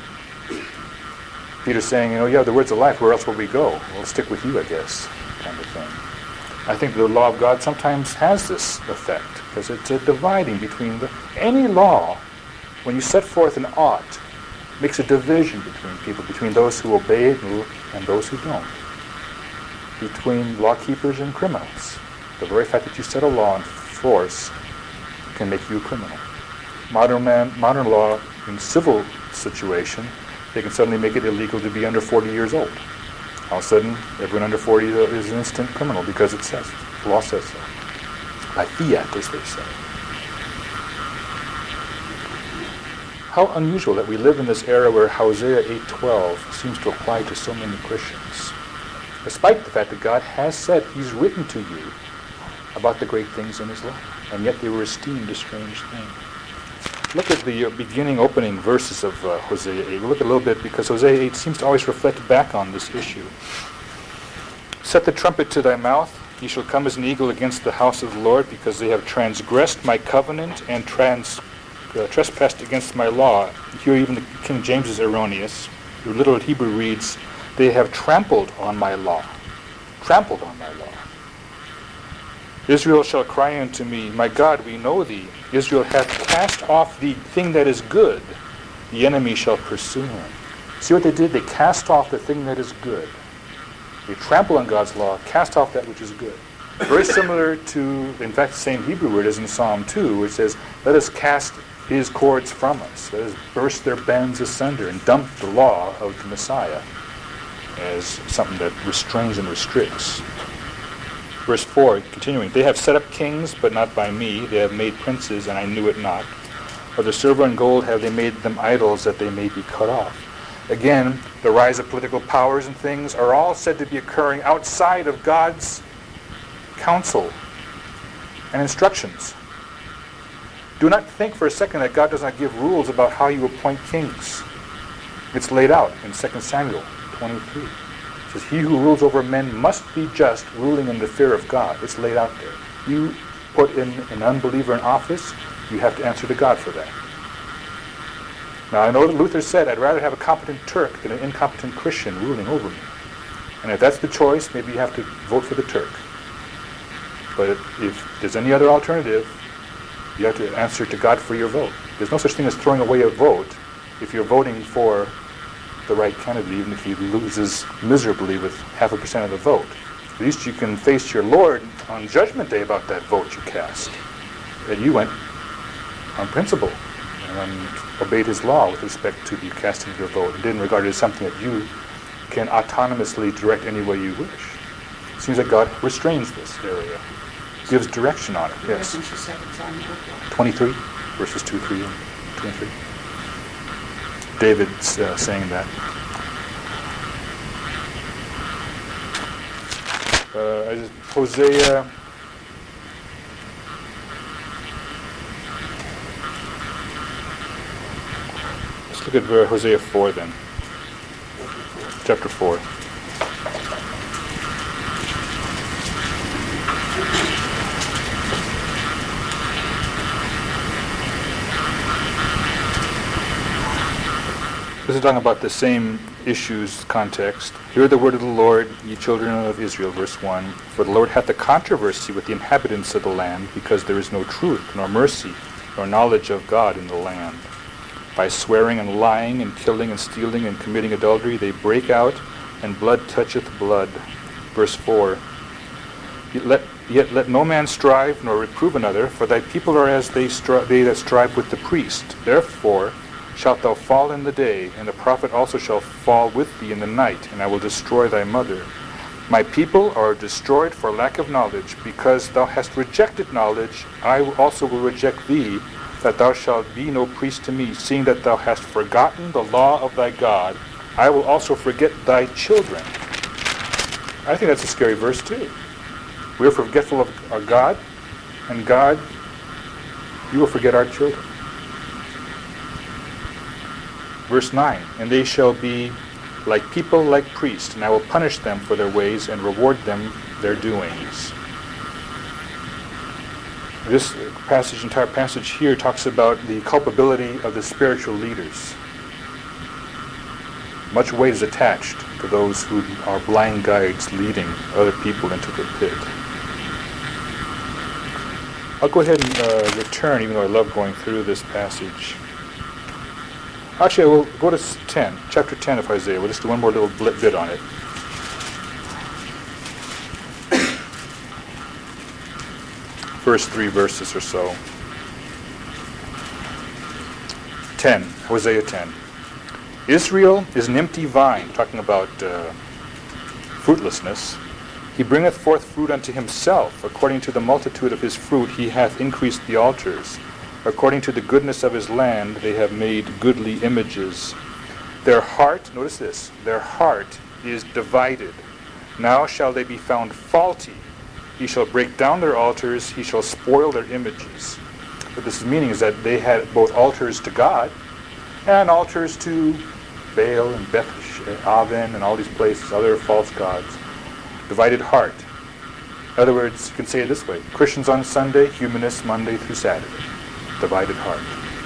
Peter's saying, you know, you have the words of life, where else will we go? We'll stick with you, I guess, kind of thing. I think the law of God sometimes has this effect, because it's a dividing between the, any law, when you set forth an ought, makes a division between people, between those who obey it and those who don't, between law keepers and criminals. The very fact that you set a law in force can make you a criminal. Modern man, modern law in civil situation, they can suddenly make it illegal to be under forty years old. All of a sudden, everyone under forty is an instant criminal because it says, the law says so. By fiat, as they say. How unusual that we live in this era where Hosea eight twelve seems to apply to so many Christians, despite the fact that God has said He's written to you about the great things in His law, and yet they were esteemed a strange thing. Look at the uh, beginning opening verses of uh, Hosea eight. We'll look a little bit, because Hosea eight seems to always reflect back on this issue. Set the trumpet to thy mouth. Ye shall come as an eagle against the house of the Lord, because they have transgressed my covenant and trans, uh, trespassed against my law. Here even the King James is erroneous. The literal Hebrew reads, they have trampled on my law. Trampled on my law. Israel shall cry unto me, my God, we know thee. Israel hath cast off the thing that is good. The enemy shall pursue him. See what they did? They cast off the thing that is good. They trample on God's law, cast off that which is good. Very similar to, in fact, the same Hebrew word is in Psalm two, which says, let us cast His cords from us. Let us burst their bands asunder and dump the law of the Messiah as something that restrains and restricts. Verse four, continuing, they have set up kings, but not by me. They have made princes, and I knew it not. Of the silver and gold have they made them idols, that they may be cut off. Again, the rise of political powers and things are all said to be occurring outside of God's counsel and instructions. Do not think for a second that God does not give rules about how you appoint kings. It's laid out in Second Samuel twenty-three. It says, he who rules over men must be just, ruling in the fear of God. It's laid out there. You put in an unbeliever in office, you have to answer to God for that. Now, I know that Luther said, I'd rather have a competent Turk than an incompetent Christian ruling over me. And if that's the choice, maybe you have to vote for the Turk. But if there's any other alternative, you have to answer to God for your vote. There's no such thing as throwing away a vote if you're voting for the right candidate, even if he loses miserably with half a percent of the vote. At least you can face your Lord on Judgment Day about that vote you cast. That you went on principle and obeyed His law with respect to the casting of your vote, and didn't regard it as something that you can autonomously direct any way you wish. It seems like God restrains this area, gives direction on it. Yes. twenty-three, verses two, three, and two and three. David's uh, saying that. Uh, Hosea. Let's look at uh, Hosea four then. Chapter four. This is talking about the same issues context. Hear the word of the Lord, ye children of Israel, verse one. For the Lord hath a controversy with the inhabitants of the land, because there is no truth, nor mercy, nor knowledge of God in the land. By swearing and lying and killing and stealing and committing adultery, they break out, and blood toucheth blood. Verse four. Yet let, yet let no man strive nor reprove another, for thy people are as they, stri- they that strive with the priest. Therefore shalt thou fall in the day, and the prophet also shall fall with thee in the night, and I will destroy thy mother. My people are destroyed for lack of knowledge, because thou hast rejected knowledge, I also will reject thee, that thou shalt be no priest to me, seeing that thou hast forgotten the law of thy God. I will also forget thy children. I think that's a scary verse too. We are forgetful of our God, and God, you will forget our children. Verse nine, and they shall be like people, like priests, and I will punish them for their ways and reward them their doings. This passage, entire passage here, talks about the culpability of the spiritual leaders. Much weight is attached to those who are blind guides leading other people into the pit. I'll go ahead and uh, return, even though I love going through this passage. Actually, we'll go to ten, chapter ten of Isaiah. We'll just do one more little bit on it. First three verses or so. ten, Hosea ten. Israel is an empty vine, talking about uh, fruitlessness. He bringeth forth fruit unto himself. According to the multitude of his fruit he hath increased the altars. According to the goodness of his land they have made goodly images. Their heart, notice this, their heart is divided. Now shall they be found faulty. He shall break down their altars, he shall spoil their images. What this is meaning is that they had both altars to God and altars to Baal and Beth Aven and all these places, other false gods. Divided heart. In other words, you can say it this way. Christians on Sunday, humanists Monday through Saturday. Divided heart.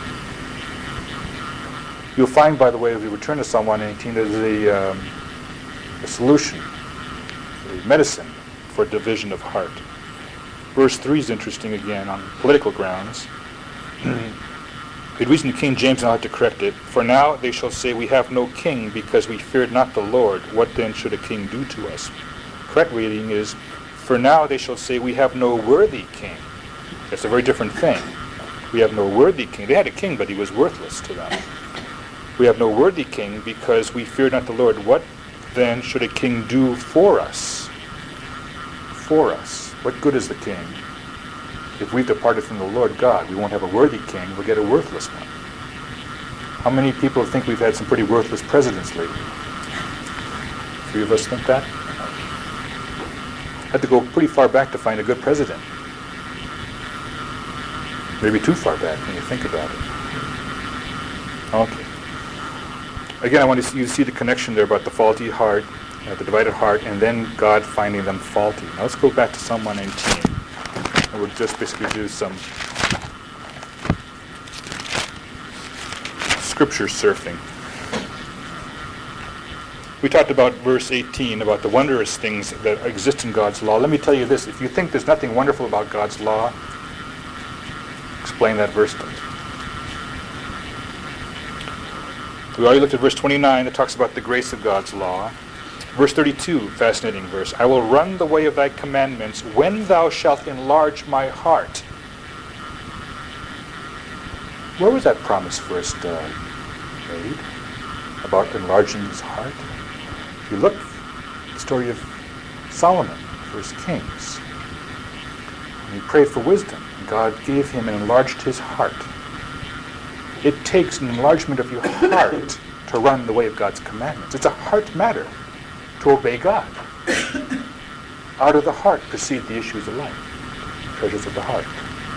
You'll find, by the way, as we return to Psalm one eighteen, there's a, um, a solution, a medicine for division of heart. Verse three is interesting again on political grounds. The reason the King James, and I'll have to correct it, for now they shall say, we have no king because we feared not the Lord. What then should a king do to us? Correct reading is, for now they shall say, we have no worthy king. That's a very different thing. We have no worthy king. They had a king, but he was worthless to them. We have no worthy king because we fear not the Lord. What then should a king do for us? For us. What good is the king? If we've departed from the Lord God, we won't have a worthy king, we'll get a worthless one. How many people think we've had some pretty worthless presidents lately? Three of us think that? Had to go pretty far back to find a good president. Maybe too far back when you think about it. Okay. Again, I want to see, you to see the connection there about the faulty heart, uh, the divided heart, and then God finding them faulty. Now let's go back to Psalm one nineteen. And we'll just basically do some scripture surfing. We talked about verse eighteen, about the wondrous things that exist in God's law. Let me tell you this. If you think there's nothing wonderful about God's law, explain that verse to me. We already looked at verse twenty-nine that talks about the grace of God's law. Verse thirty-two, fascinating verse. I will run the way of thy commandments when thou shalt enlarge my heart. Where was that promise first uh, made? About enlarging his heart? If you look at the story of Solomon, First Kings, and he prayed for wisdom, and God gave him and enlarged his heart. It takes an enlargement of your heart to run the way of God's commandments. It's a heart matter to obey God. Out of the heart proceed the issues of life, treasures of the heart.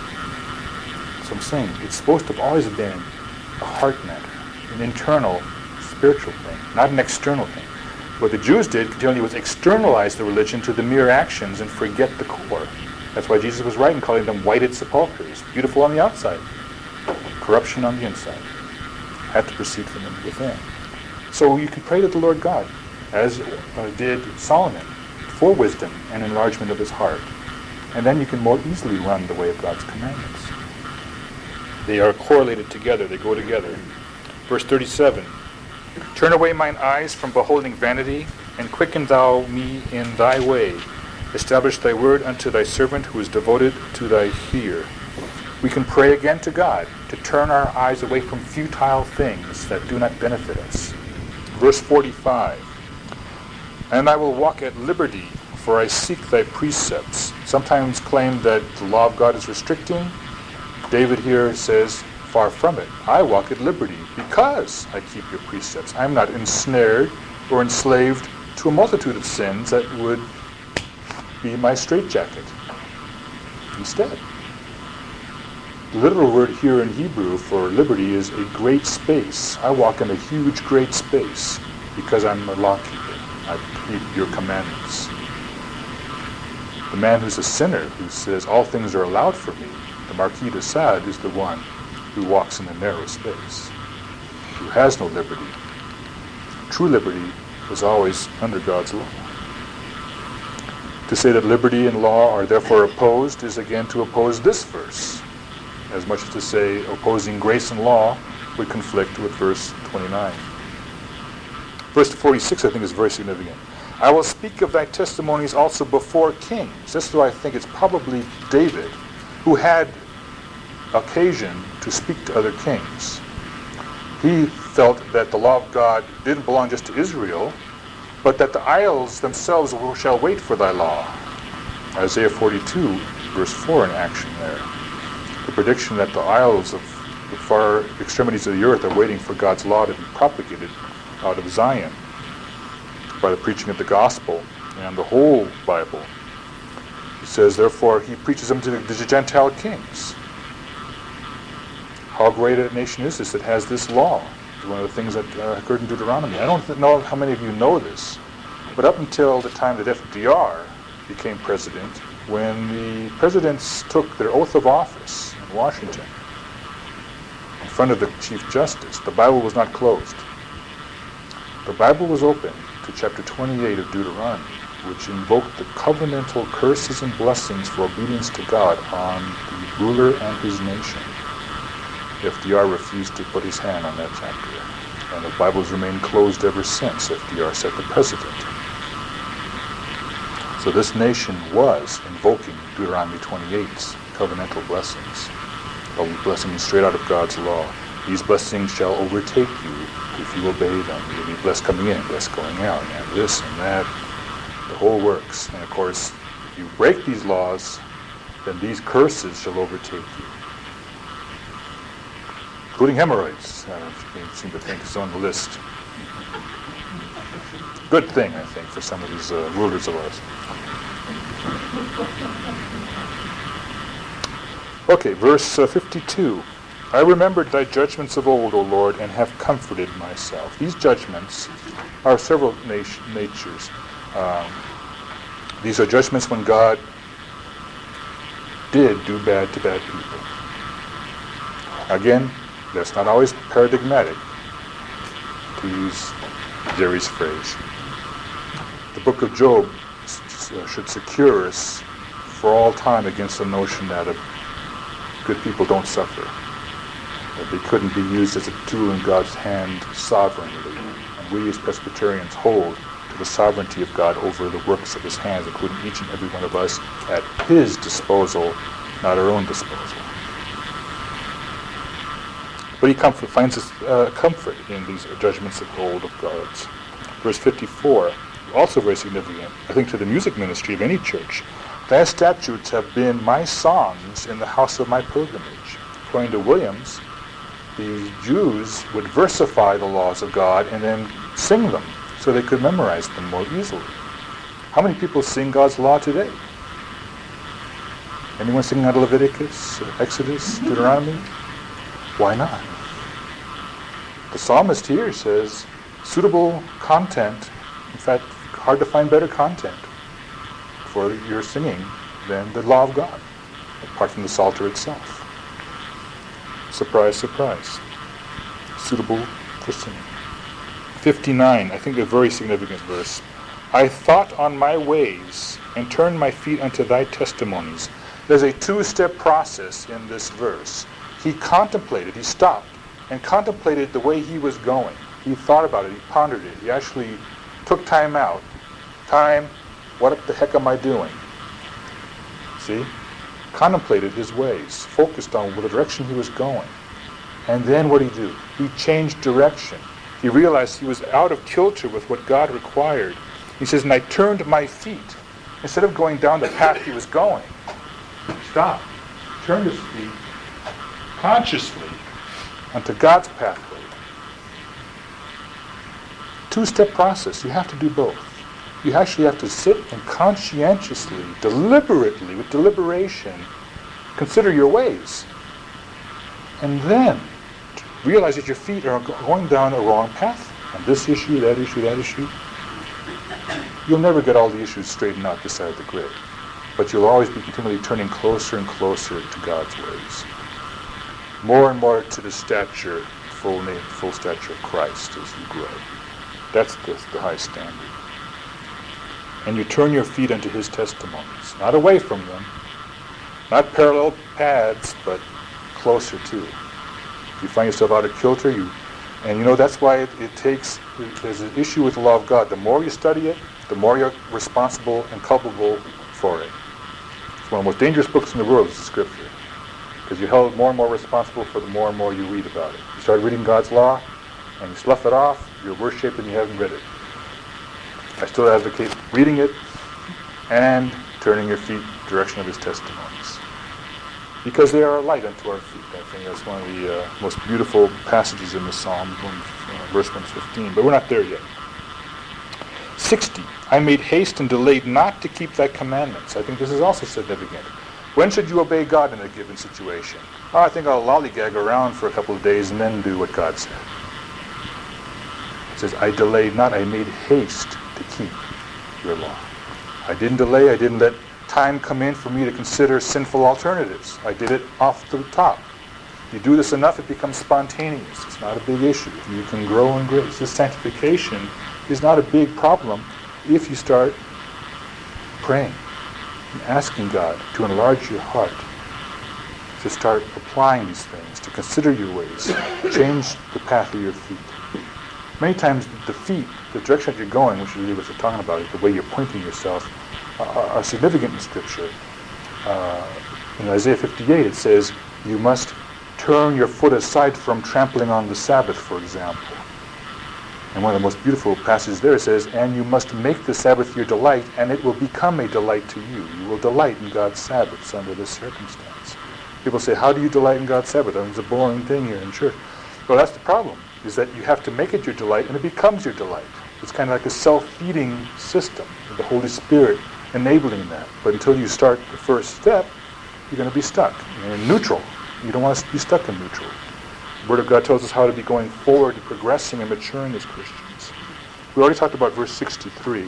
So I'm saying it's supposed to have always been a heart matter, an internal, spiritual thing, not an external thing. What the Jews did continually was externalize the religion to the mere actions and forget the core. That's why Jesus was right in calling them whited sepulchres, beautiful on the outside, corruption on the inside. Had to proceed from within. So you can pray to the Lord God, as uh, did Solomon, for wisdom and enlargement of his heart. And then you can more easily run the way of God's commandments. They are correlated together. They go together. Verse thirty-seven. Turn away mine eyes from beholding vanity, and quicken thou me in thy way. Establish thy word unto thy servant who is devoted to thy fear. We can pray again to God to turn our eyes away from futile things that do not benefit us. Verse forty-five. And I will walk at liberty, for I seek thy precepts. Sometimes claim that the law of God is restricting. David here says, far from it. I walk at liberty because I keep your precepts. I am not ensnared or enslaved to a multitude of sins that would be my straitjacket. Instead, the literal word here in Hebrew for liberty is a great space. I walk in a huge, great space because I'm a law keeper. I keep your commandments. The man who's a sinner, who says all things are allowed for me, the Marquis de Sade is the one who walks in a narrow space, who has no liberty. True liberty is always under God's law. To say that liberty and law are therefore opposed is again to oppose this verse, as much as to say opposing grace and law would conflict with verse twenty-nine. Verse forty-six, I think, is very significant. I will speak of thy testimonies also before kings. This is why I think it's probably David who had occasion to speak to other kings. He felt that the law of God didn't belong just to Israel, but that the isles themselves shall wait for thy law. Isaiah forty-two, verse four in action there. The prediction that the isles of the far extremities of the earth are waiting for God's law to be propagated out of Zion by the preaching of the gospel and the whole Bible. He says, therefore, he preaches them to the, the Gentile kings. How great a nation is this that has this law? It's one of the things that uh, occurred in Deuteronomy. I don't th- know how many of you know this, but up until the time that F D R became president, when the presidents took their oath of office in Washington, in front of the Chief Justice, the Bible was not closed. The Bible was open to chapter twenty-eight of Deuteronomy, which invoked the covenantal curses and blessings for obedience to God on the ruler and his nation. F D R refused to put his hand on that chapter, and the Bible has remained closed ever since F D R set the precedent. So this nation was invoking Deuteronomy twenty-eight's covenantal blessings, a blessing straight out of God's law. These blessings shall overtake you if you obey them. You'll be blessed coming in, blessed going out, and this and that, the whole works. And of course, if you break these laws, then these curses shall overtake you, including hemorrhoids. I don't know if you seem to think it's on the list. Good thing, I think, for some of these uh, rulers of ours. Okay, verse uh, fifty-two. I remembered thy judgments of old, O Lord, and have comforted myself. These judgments are several nat- natures. Um, these are judgments when God did do bad to bad people. Again, that's not always paradigmatic, to use Jerry's phrase. The book of Job s- s- should secure us for all time against the notion that a good people don't suffer, that they couldn't be used as a tool in God's hand sovereignly. And we as Presbyterians hold to the sovereignty of God over the works of his hands, including each and every one of us at his disposal, not our own disposal. But he comfort, finds his uh, comfort in these judgments of old of God's. Verse fifty-four, also very significant, I think, to the music ministry of any church. Thy statutes have been my songs in the house of my pilgrimage. According to Williams, the Jews would versify the laws of God and then sing them so they could memorize them more easily. How many people sing God's law today? Anyone singing out of Leviticus, Exodus, Deuteronomy? Why not? The psalmist here says suitable content, in fact, hard to find better content for your singing than the law of God, apart from the Psalter itself. Surprise, surprise. Suitable for singing. fifty-nine, I think a very significant verse. I thought on my ways and turned my feet unto thy testimonies. There's a two-step process in this verse. He contemplated, he stopped, and contemplated the way he was going. He thought about it, he pondered it. He actually took time out. Time, what the heck am I doing? See? Contemplated his ways, focused on the direction he was going. And then what did he do? He changed direction. He realized he was out of kilter with what God required. He says, and I turned my feet. Instead of going down the path he was going, stop, turned his feet consciously onto God's pathway. Two-step process. You have to do both. You actually have to sit and conscientiously, deliberately, with deliberation, consider your ways. And then realize that your feet are going down a wrong path. On this issue, that issue, that issue. You'll never get all the issues straightened out beside the grid. But you'll always be continually turning closer and closer to God's ways. More and more to the stature, full name, full stature of Christ as you grow. That's the, the high standard. and you turn your feet unto his testimonies. Not away from them, not parallel paths, but closer to. If you find yourself out of kilter, you, and you know that's why it, it takes, there's an issue with the law of God. The more you study it, the more you're responsible and culpable for it. It's one of the most dangerous books in the world is the Scripture, because you're held more and more responsible for the more and more you read about it. You start reading God's law, and you slough it off, you're worse shape than you haven't read it. I still advocate reading it and turning your feet direction of his testimonies, because they are a light unto our feet. I think that's one of the uh, most beautiful passages in the Psalm, one, uh, verse one fifteen. But we're not there yet. sixty. I made haste and delayed not to keep thy commandments. I think this is also significant. When should you obey God in a given situation? Oh, I think I'll lollygag around for a couple of days and then do what God said. It says, I delayed not, I made haste to keep your law. I didn't delay, I didn't let time come in for me to consider sinful alternatives. I did it off the top. You do this enough, it becomes spontaneous. It's not a big issue. You can grow in grace. This sanctification is not a big problem if you start praying and asking God to enlarge your heart, to start applying these things, to consider your ways, change the path of your feet. Many times the feet, the direction that you're going, which is really what you're talking about, is the way you're pointing yourself, are, are significant in Scripture. Uh, in Isaiah fifty-eight it says, you must turn your foot aside from trampling on the Sabbath, for example. And one of the most beautiful passages there says, and you must make the Sabbath your delight, and it will become a delight to you. You will delight in God's Sabbaths under this circumstance. People say, how do you delight in God's Sabbath? I mean, it's a boring thing here in church. Well, that's the problem, is that you have to make it your delight, and it becomes your delight. It's kind of like a self-feeding system, with the Holy Spirit enabling that. But until you start the first step, you're going to be stuck. You're in neutral. You don't want to be stuck in neutral. The Word of God tells us how to be going forward and progressing and maturing as Christians. We already talked about verse sixty-three.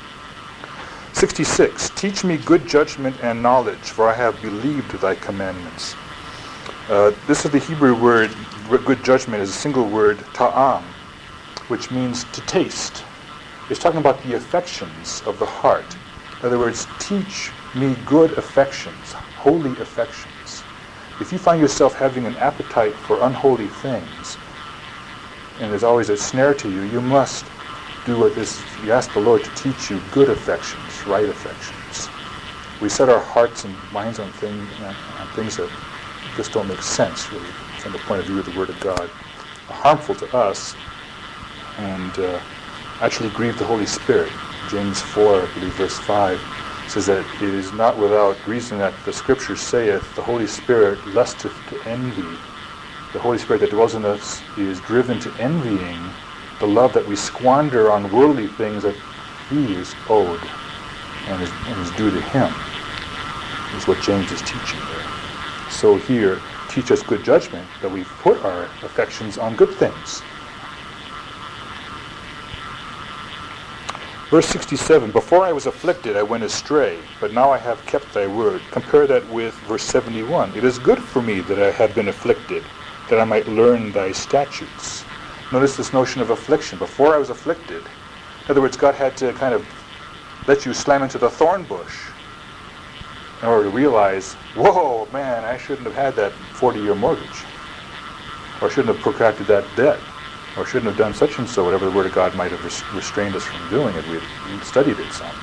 sixty-six, teach me good judgment and knowledge, for I have believed thy commandments. Uh, this is the Hebrew word, good judgment is a single word, ta'am, which means to taste. It's talking about the affections of the heart. In other words, teach me good affections, holy affections. If you find yourself having an appetite for unholy things, and there's always a snare to you, you must do what this, you ask the Lord to teach you good affections, right affections. We set our hearts and minds on things, on things that just don't make sense, really, from the point of view of the Word of God, are harmful to us, and uh, actually grieve the Holy Spirit. James four, I believe, verse five, says that it is not without reason that the Scripture saith, the Holy Spirit lusteth to envy. The Holy Spirit that dwells in us is driven to envying the love that we squander on worldly things that He is owed and is, and is due to Him, is what James is teaching there. So here, teach us good judgment, that we put our affections on good things. Verse sixty-seven, before I was afflicted I went astray, but now I have kept thy word. Compare that with verse seventy-one. It is good for me that I have been afflicted, that I might learn thy statutes. Notice this notion of affliction. Before I was afflicted, in other words, God had to kind of let you slam into the thorn bush in order to realize, whoa, man, I shouldn't have had that forty-year mortgage, or shouldn't have protracted that debt, or shouldn't have done such and so, whatever the Word of God might have res- restrained us from doing if we had studied it some.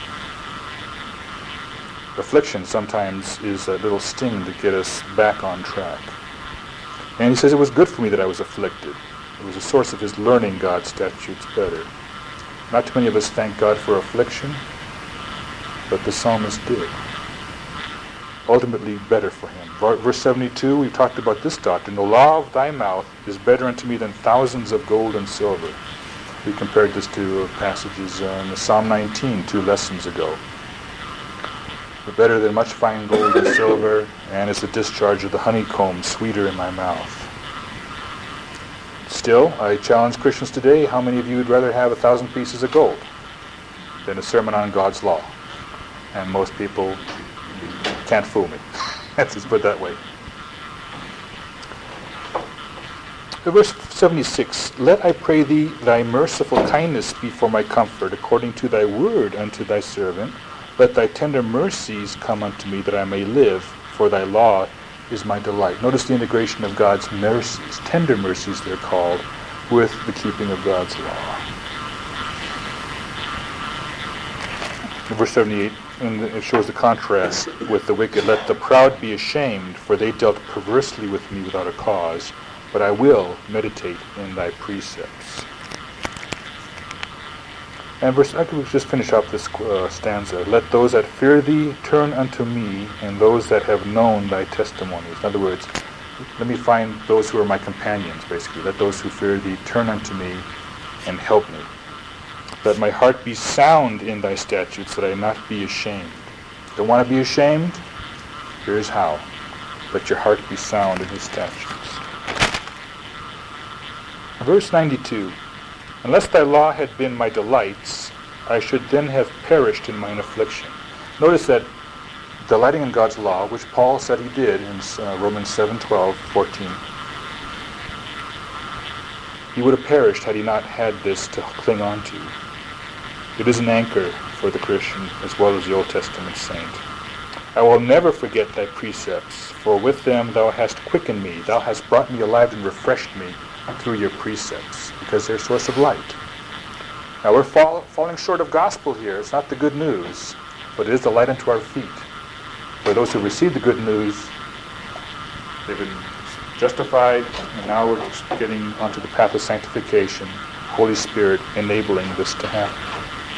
Affliction sometimes is a little sting to get us back on track. And he says, it was good for me that I was afflicted. It was a source of his learning God's statutes better. Not too many of us thank God for affliction, but the psalmist did. Ultimately better for him. Verse seventy-two, we've talked about this doctrine. The law of thy mouth is better unto me than thousands of gold and silver. We compared this to passages in Psalm nineteen, two lessons ago. But better than much fine gold and silver, and is the discharge of the honeycomb sweeter in my mouth. Still, I challenge Christians today, how many of you would rather have a thousand pieces of gold than a sermon on God's law? And most people can't fool me. Let's just put it that way. Verse seventy-six, let, I pray thee, thy merciful kindness be for my comfort, according to thy word unto thy servant. Let thy tender mercies come unto me, that I may live, for thy law is my delight. Notice the integration of God's mercies, tender mercies they're called, with the keeping of God's law. In verse seventy-eight, and it shows the contrast with the wicked. Let the proud be ashamed, for they dealt perversely with me without a cause. But I will meditate in thy precepts. And verse, I could just finish up this uh, stanza. Let those that fear thee turn unto me, and those that have known thy testimonies. In other words, let me find those who are my companions, basically. Let those who fear thee turn unto me and help me. Let my heart be sound in thy statutes, that I not be ashamed. Don't want to be ashamed? Here's how. Let your heart be sound in his statutes. Verse ninety-two, unless thy law had been my delights, I should then have perished in mine affliction. Notice that delighting in God's law, which Paul said he did in uh, Romans seven, twelve, fourteen, he would have perished had he not had this to cling on to. It is an anchor for the Christian as well as the Old Testament saint. I will never forget thy precepts, for with them thou hast quickened me. Thou hast brought me alive and refreshed me through your precepts, because they're a source of light. Now we're fall, falling short of gospel here. It's not the good news, but it is the light unto our feet. For those who receive the good news, they've been justified, and now we're just getting onto the path of sanctification, Holy Spirit enabling this to happen.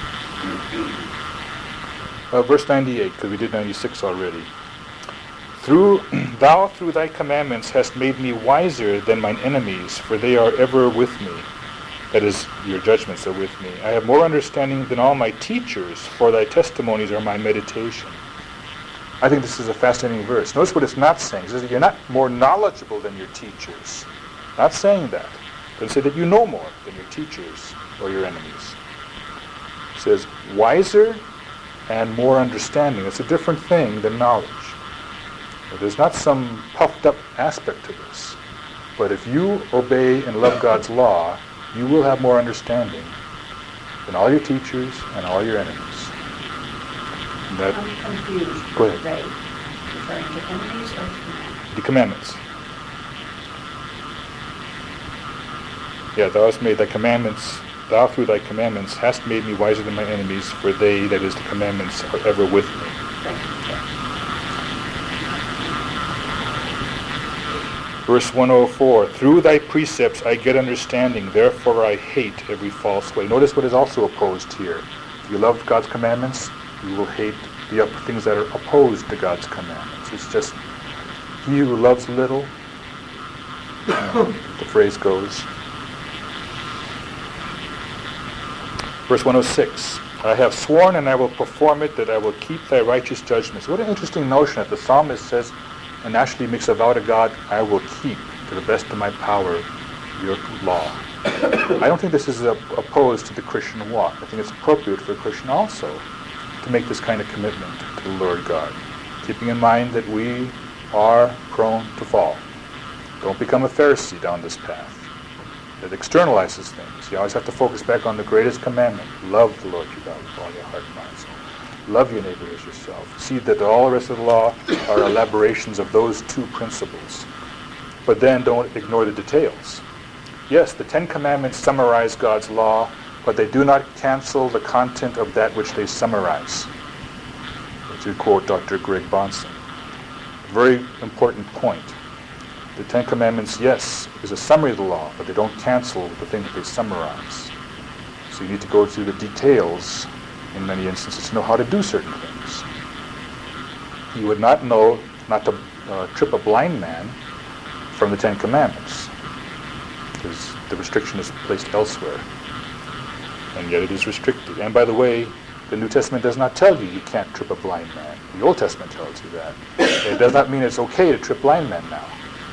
Uh, verse ninety-eight, because we did ninety-six already. Through thou through thy commandments hast made me wiser than mine enemies, for they are ever with me. That is, your judgments are with me. I have more understanding than all my teachers, for thy testimonies are my meditation. I think this is a fascinating verse. Notice what it's not saying. It says that you're not more knowledgeable than your teachers. Not saying that. It doesn't say that you know more than your teachers or your enemies. It says wiser and more understanding. It's a different thing than knowledge. There's not some puffed up aspect to this. But if you obey and love God's law, you will have more understanding than all your teachers and all your enemies. And that, I'm confused. Go ahead. They referring to enemies or commandments? The commandments. Yeah, thou hast made thy commandments, thou through thy commandments hast made me wiser than my enemies, for they, that is the commandments, are ever with me. Thank you. Verse one oh four, through thy precepts I get understanding, therefore I hate every false way. Notice what is also opposed here. If you love God's commandments, you will hate the things that are opposed to God's commandments. It's just, he who loves little, uh, the phrase goes. Verse one oh six, I have sworn and I will perform it, that I will keep thy righteous judgments. What an interesting notion that the psalmist says, and actually makes a vow to God, I will keep to the best of my power your law. I don't think this is a, opposed to the Christian walk. I think it's appropriate for a Christian also to make this kind of commitment to the Lord God, keeping in mind that we are prone to fall. Don't become a Pharisee down this path that externalizes things. You always have to focus back on the greatest commandment. Love the Lord your God with all your heart and mind. Love your neighbor as yourself. See that all the rest of the law are elaborations of those two principles. But then don't ignore the details. Yes, the Ten Commandments summarize God's law, but they do not cancel the content of that which they summarize. To quote Doctor Greg Bonson. Very important point. The Ten Commandments, yes, is a summary of the law, but they don't cancel the thing that they summarize. So you need to go through the details in many instances to know how to do certain things. You would not know not to uh, trip a blind man from the Ten Commandments, because the restriction is placed elsewhere, and yet it is restricted. And by the way, the New Testament does not tell you you can't trip a blind man. The Old Testament tells you that. It does not mean it's okay to trip blind men now.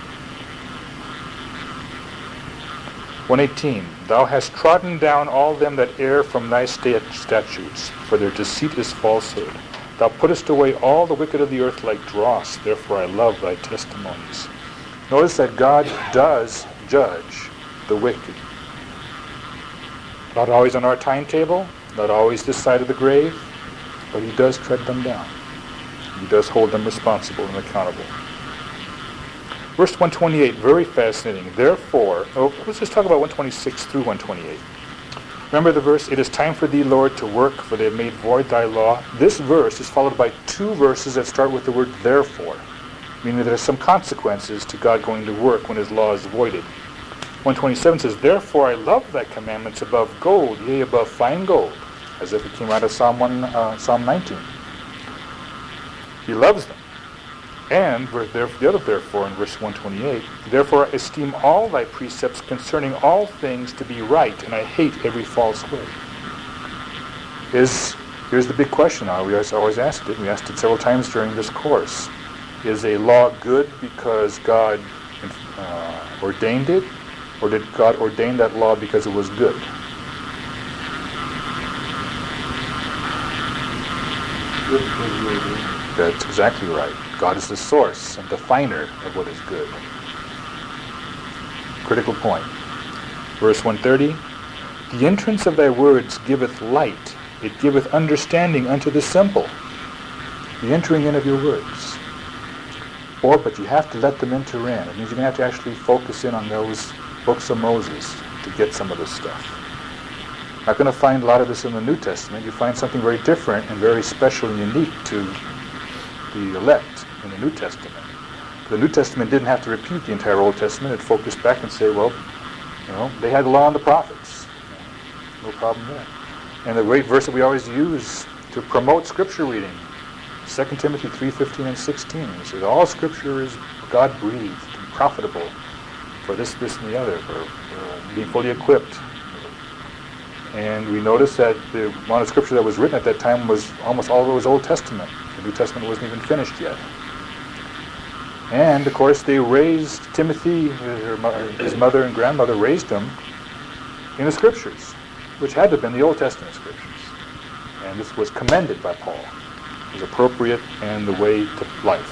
one eighteen, thou hast trodden down all them that err from thy stat- statutes, for their deceit is falsehood. Thou puttest away all the wicked of the earth like dross, therefore I love thy testimonies. Notice that God does judge the wicked. Not always on our timetable, not always this side of the grave, but he does tread them down. He does hold them responsible and accountable. Verse one twenty-eight, very fascinating. Therefore, oh, let's just talk about one twenty-six through one twenty-eight. Remember the verse, it is time for thee, Lord, to work, for they have made void thy law. This verse is followed by two verses that start with the word therefore, meaning there are some consequences to God going to work when his law is voided. one twenty-seven says, therefore I love thy commandments above gold, yea, above fine gold, as if it came out of Psalm one, uh, Psalm nineteen. He loves them. And the other therefore in verse one twenty-eight, therefore I esteem all thy precepts concerning all things to be right, and I hate every false way. Is, here's the big question now. We always asked it. We asked it several times during this course. Is a law good because God uh, ordained it, or did God ordain that law because it was good? That's exactly right. God is the source and definer of what is good. Critical point. Verse one thirty, the entrance of thy words giveth light, it giveth understanding unto the simple. The entering in of your words. Or, but you have to let them enter in. It means you're going to have to actually focus in on those books of Moses to get some of this stuff. Not going to find a lot of this in the New Testament. You find something very different and very special and unique to the elect in the New Testament. The New Testament didn't have to repeat the entire Old Testament. It focused back and say, well, you know, they had the law and the prophets. No problem there. And the great verse that we always use to promote Scripture reading, Second Timothy three fifteen and sixteen. It says, all Scripture is God-breathed and profitable for this, this, and the other, for uh, being fully equipped. And we notice that the amount of Scripture that was written at that time was almost all of it was Old Testament. The New Testament wasn't even finished yet. And, of course, they raised Timothy, his mother and grandmother raised him in the Scriptures, which had to have been the Old Testament Scriptures. And this was commended by Paul. It was appropriate and the way to life.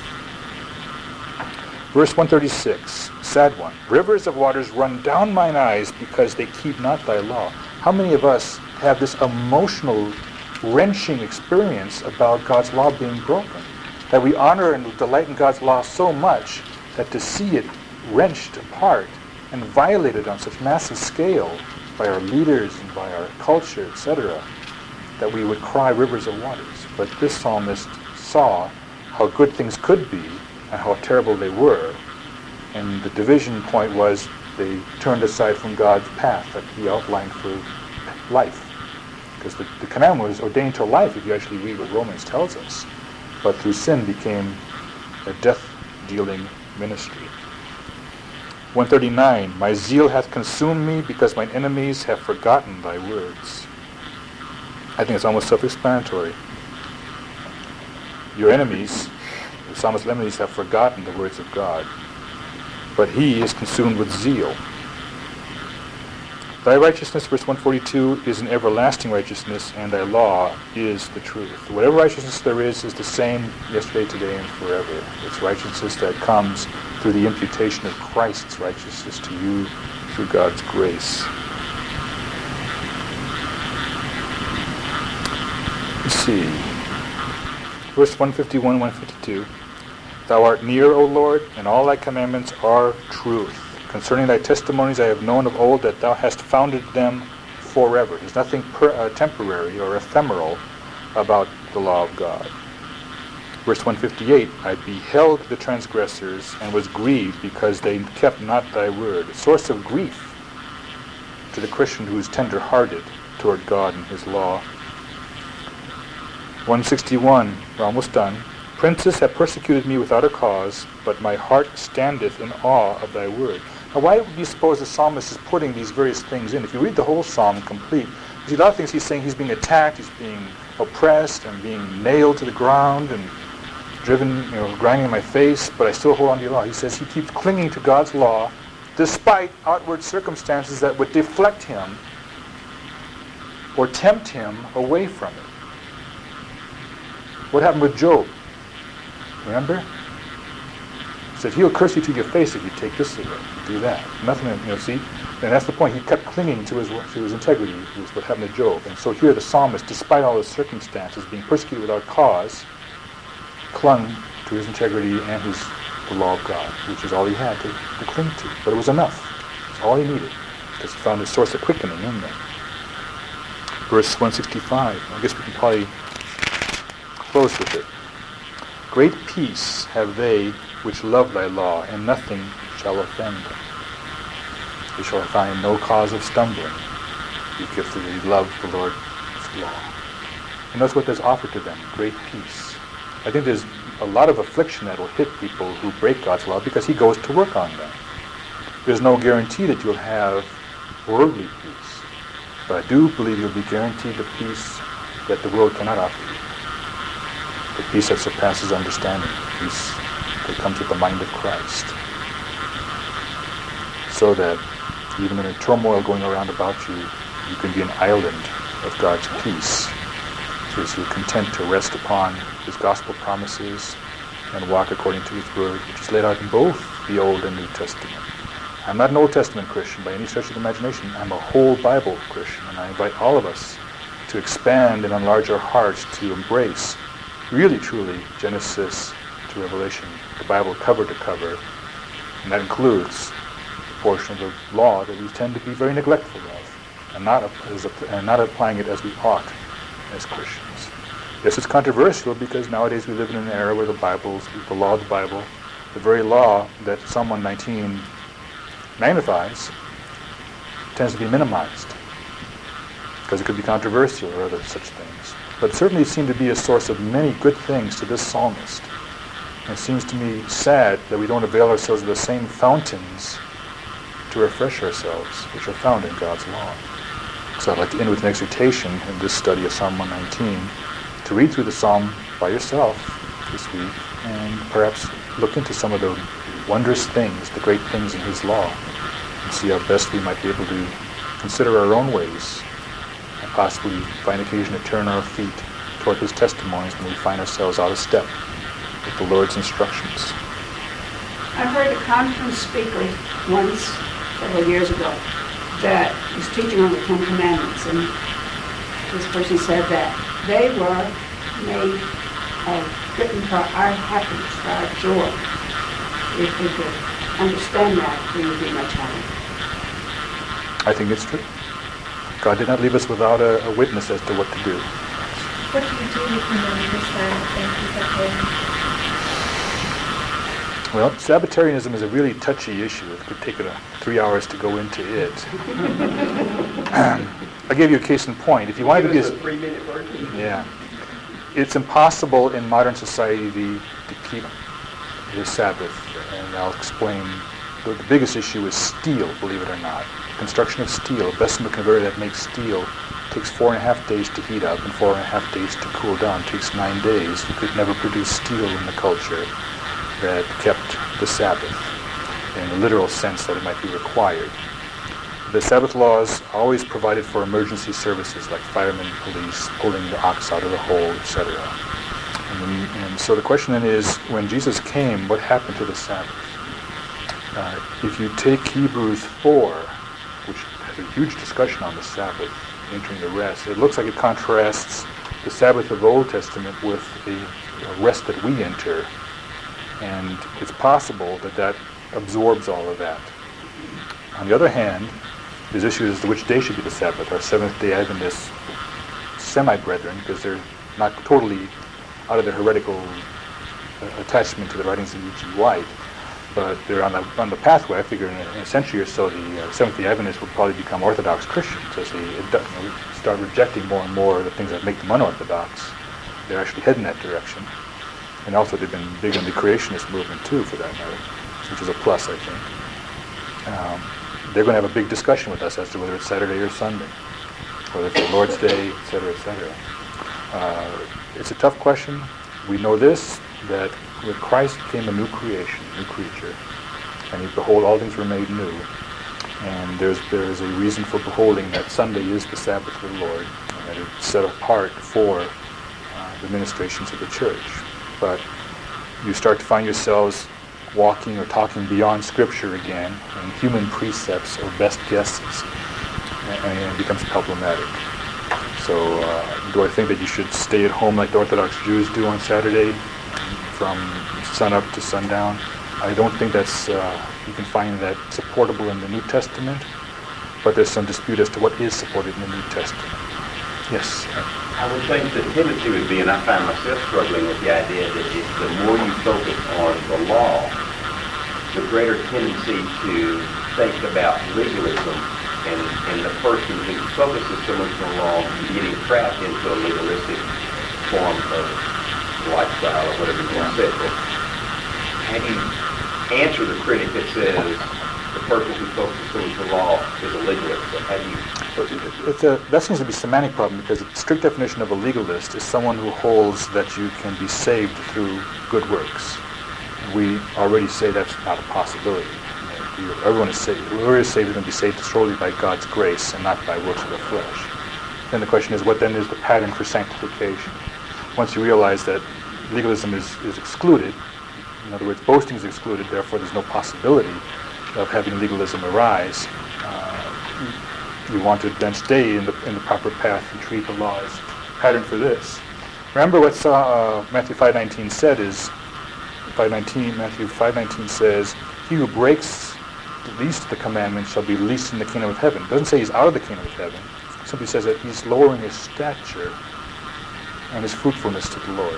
Verse one thirty-six, sad one. Rivers of waters run down mine eyes because they keep not thy law. How many of us have this emotional, wrenching experience about God's law being broken? That we honor and delight in God's law so much that to see it wrenched apart and violated on such massive scale by our leaders and by our culture, et cetera, that we would cry rivers of waters. But this psalmist saw how good things could be and how terrible they were. And the division point was they turned aside from God's path that he outlined for life. Because the, the commandment was ordained to life, if you actually read what Romans tells us. But through sin became a death-dealing ministry. one thirty-nine, my zeal hath consumed me because mine enemies have forgotten thy words. I think it's almost self-explanatory. Your enemies, the psalmist's enemies, have forgotten the words of God. But he is consumed with zeal. Thy righteousness, verse one forty-two, is an everlasting righteousness, and thy law is the truth. Whatever righteousness there is is the same yesterday, today, and forever. It's righteousness that comes through the imputation of Christ's righteousness to you through God's grace. Let's see. Verse one fifty-one, one fifty-two. Thou art near, O Lord, and all thy commandments are truth. Concerning thy testimonies I have known of old that thou hast founded them forever. There's nothing per, uh, temporary or ephemeral about the law of God. Verse one fifty-eight, I beheld the transgressors and was grieved because they kept not thy word. A source of grief to the Christian who is tender-hearted toward God and his law. one sixty-one, we're almost done. Princes have persecuted me without a cause, but my heart standeth in awe of thy word. Now, why would you suppose the psalmist is putting these various things in? If you read the whole psalm complete, you see a lot of things he's saying. He's being attacked, he's being oppressed, and being nailed to the ground, and driven, you know, grinding in my face, but I still hold on to your law. He says he keeps clinging to God's law, despite outward circumstances that would deflect him or tempt him away from it. What happened with Job? Remember? said, he'll curse you to your face if you take this away, do that. Nothing, you know, see? And that's the point. He kept clinging to his to his integrity, is what happened to Job. And so here the psalmist, despite all his circumstances, being persecuted without cause, clung to his integrity and his the law of God, which is all he had to, to cling to. But it was enough. It's all he needed, because he found his source of quickening in there. Verse one sixty-five. I guess we can probably close with it. Great peace have they which love thy law, and nothing shall offend them. They shall find no cause of stumbling because they love the Lord's law. And that's what is offered to them, great peace. I think there's a lot of affliction that will hit people who break God's law because he goes to work on them. There's no guarantee that you'll have worldly peace, but I do believe you'll be guaranteed the peace that the world cannot offer you. The peace that surpasses understanding, the peace that comes with the mind of Christ. So that even in a turmoil going around about you, you can be an island of God's peace, because you're content to rest upon his gospel promises and walk according to his word, which is laid out in both the Old and New Testament. I'm not an Old Testament Christian by any stretch of the imagination. I'm a whole Bible Christian, and I invite all of us to expand and enlarge our hearts to embrace, really truly, Genesis to Revelation, the Bible cover to cover, and that includes portion of the law that we tend to be very neglectful of, and not as a, and not applying it as we ought as Christians. Yes, it's controversial because nowadays we live in an era where the Bible's, the law of the Bible, the very law that Psalm one nineteen magnifies, tends to be minimized because it could be controversial or other such things. But it certainly seemed to be a source of many good things to this psalmist. And it seems to me sad that we don't avail ourselves of the same fountains to refresh ourselves, which are found in God's law. So I'd like to end with an exhortation in this study of Psalm one nineteen to read through the psalm by yourself this week and perhaps look into some of the wondrous things, the great things in his law, and see how best we might be able to consider our own ways and possibly find occasion to turn our feet toward his testimonies when we find ourselves out of step with the Lord's instructions. I heard a conference speaker once, several years ago, that was teaching on the Ten Commandments, and this person said that they were made, uh, written for our happiness, for our joy. If we could understand that, we would be much happier. I think it's true. God did not leave us without a, a witness as to what to do. What do you do if you understand things that way? Well, Sabbatarianism is a really touchy issue. It could take uh, three hours to go into it. I'll give you a case in point. If you wanted to be a three-minute version. Yeah. It's impossible in modern society to keep the Sabbath, and I'll explain. The, the biggest issue is steel, believe it or not. Construction of steel, a Bessemer converter that makes steel takes four and a half days to heat up and four and a half days to cool down. It takes nine days. You could never produce steel in the culture that kept the Sabbath in the literal sense that it might be required. The Sabbath laws always provided for emergency services like firemen, police, pulling the ox out of the hole, et cetera. And, and so the question then is, when Jesus came, what happened to the Sabbath? Uh, if you take Hebrews four, which has a huge discussion on the Sabbath, entering the rest, it looks like it contrasts the Sabbath of the Old Testament with the rest that we enter. And it's possible that that absorbs all of that. On the other hand, there's issues as to which day should be the Sabbath. Our Seventh-day Adventists, semi-brethren, because they're not totally out of their heretical uh, attachment to the writings of E G White, but they're on the on the pathway. I figure in a, in a century or so, the uh, Seventh-day Adventists will probably become Orthodox Christians as they you know, start rejecting more and more the things that make them unorthodox. They're actually heading that direction. And also they've been big in the creationist movement too, for that matter, which is a plus, I think. Um, they're going to have a big discussion with us as to whether it's Saturday or Sunday, whether it's the Lord's Day, et cetera, et cetera. Uh, it's a tough question. We know this, that with Christ came a new creation, new creature, and he, behold, all things were made new. And there's there is a reason for beholding that Sunday is the Sabbath of the Lord, and that it's set apart for uh, the ministrations of the church. But you start to find yourselves walking or talking beyond Scripture again, and human precepts or best guesses, and it becomes problematic. So uh, do I think that you should stay at home like the Orthodox Jews do on Saturday from sunup to sundown? I don't think that's, uh, you can find that supportable in the New Testament, but there's some dispute as to what is supported in the New Testament. Yes? I would think the tendency would be, and I find myself struggling with the idea that if the more you focus on the law, the greater tendency to think about legalism, and, and the person who focuses so much on the law getting trapped into a legalistic form of lifestyle or whatever you want to say. But how do you answer the critic that says the person who focuses so much on the law is a legalist? So how do you... It's a, that seems to be a semantic problem, because the strict definition of a legalist is someone who holds that you can be saved through good works. We already say that's not a possibility. You know, everyone is saved. Whoever is saved is going to be saved solely by God's grace and not by works of the flesh. Then the question is, what then is the pattern for sanctification? Once you realize that legalism is, is excluded, in other words, boasting is excluded, therefore there's no possibility of having legalism arise, uh, you want to then stay in the in the proper path and treat the law as pattern for this. Remember what uh, Matthew five nineteen said is, five nineteen, Matthew five nineteen says, he who breaks the least of the commandments shall be least in the kingdom of heaven. It doesn't say he's out of the kingdom of heaven. It simply says that he's lowering his stature and his fruitfulness to the Lord.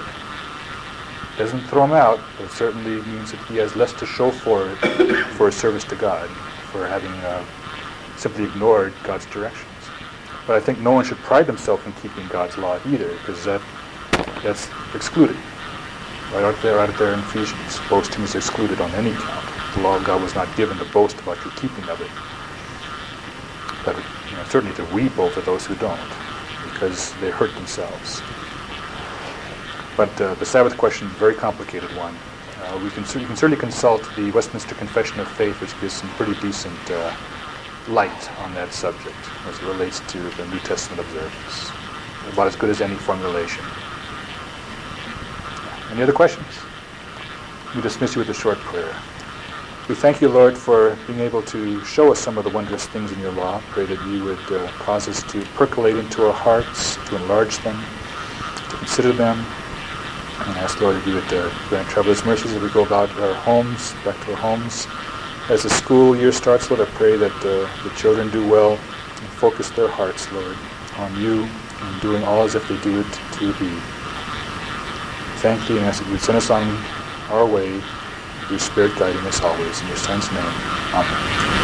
It doesn't throw him out, but it certainly means that he has less to show for it, for his service to God, for having uh, simply ignored God's directions. But I think no one should pride themselves in keeping God's law either, because that that's excluded. Right out there, right out there in Ephesians, boasting is excluded on any count. The law of God was not given to boast about the keeping of it. But you know, certainly to weep over those who don't, because they hurt themselves. But uh, the Sabbath question is a very complicated one. Uh, we can you can certainly consult the Westminster Confession of Faith, which gives some pretty decent uh, light on that subject as it relates to the New Testament observance. About as good as any formulation. Any other questions? We dismiss you with a short prayer. We thank you, Lord, for being able to show us some of the wondrous things in your law. Pray that you would uh, cause us to percolate into our hearts, to enlarge them, to consider them, and ask, Lord, that you would uh, grant travelers mercies as we go about our homes, back to our homes. As the school year starts, Lord, I pray that uh, the children do well and focus their hearts, Lord, on you and doing all as if they do it to thee. Thank thee and ask that you would send us on our way, your Spirit guiding us always. In your Son's name, amen.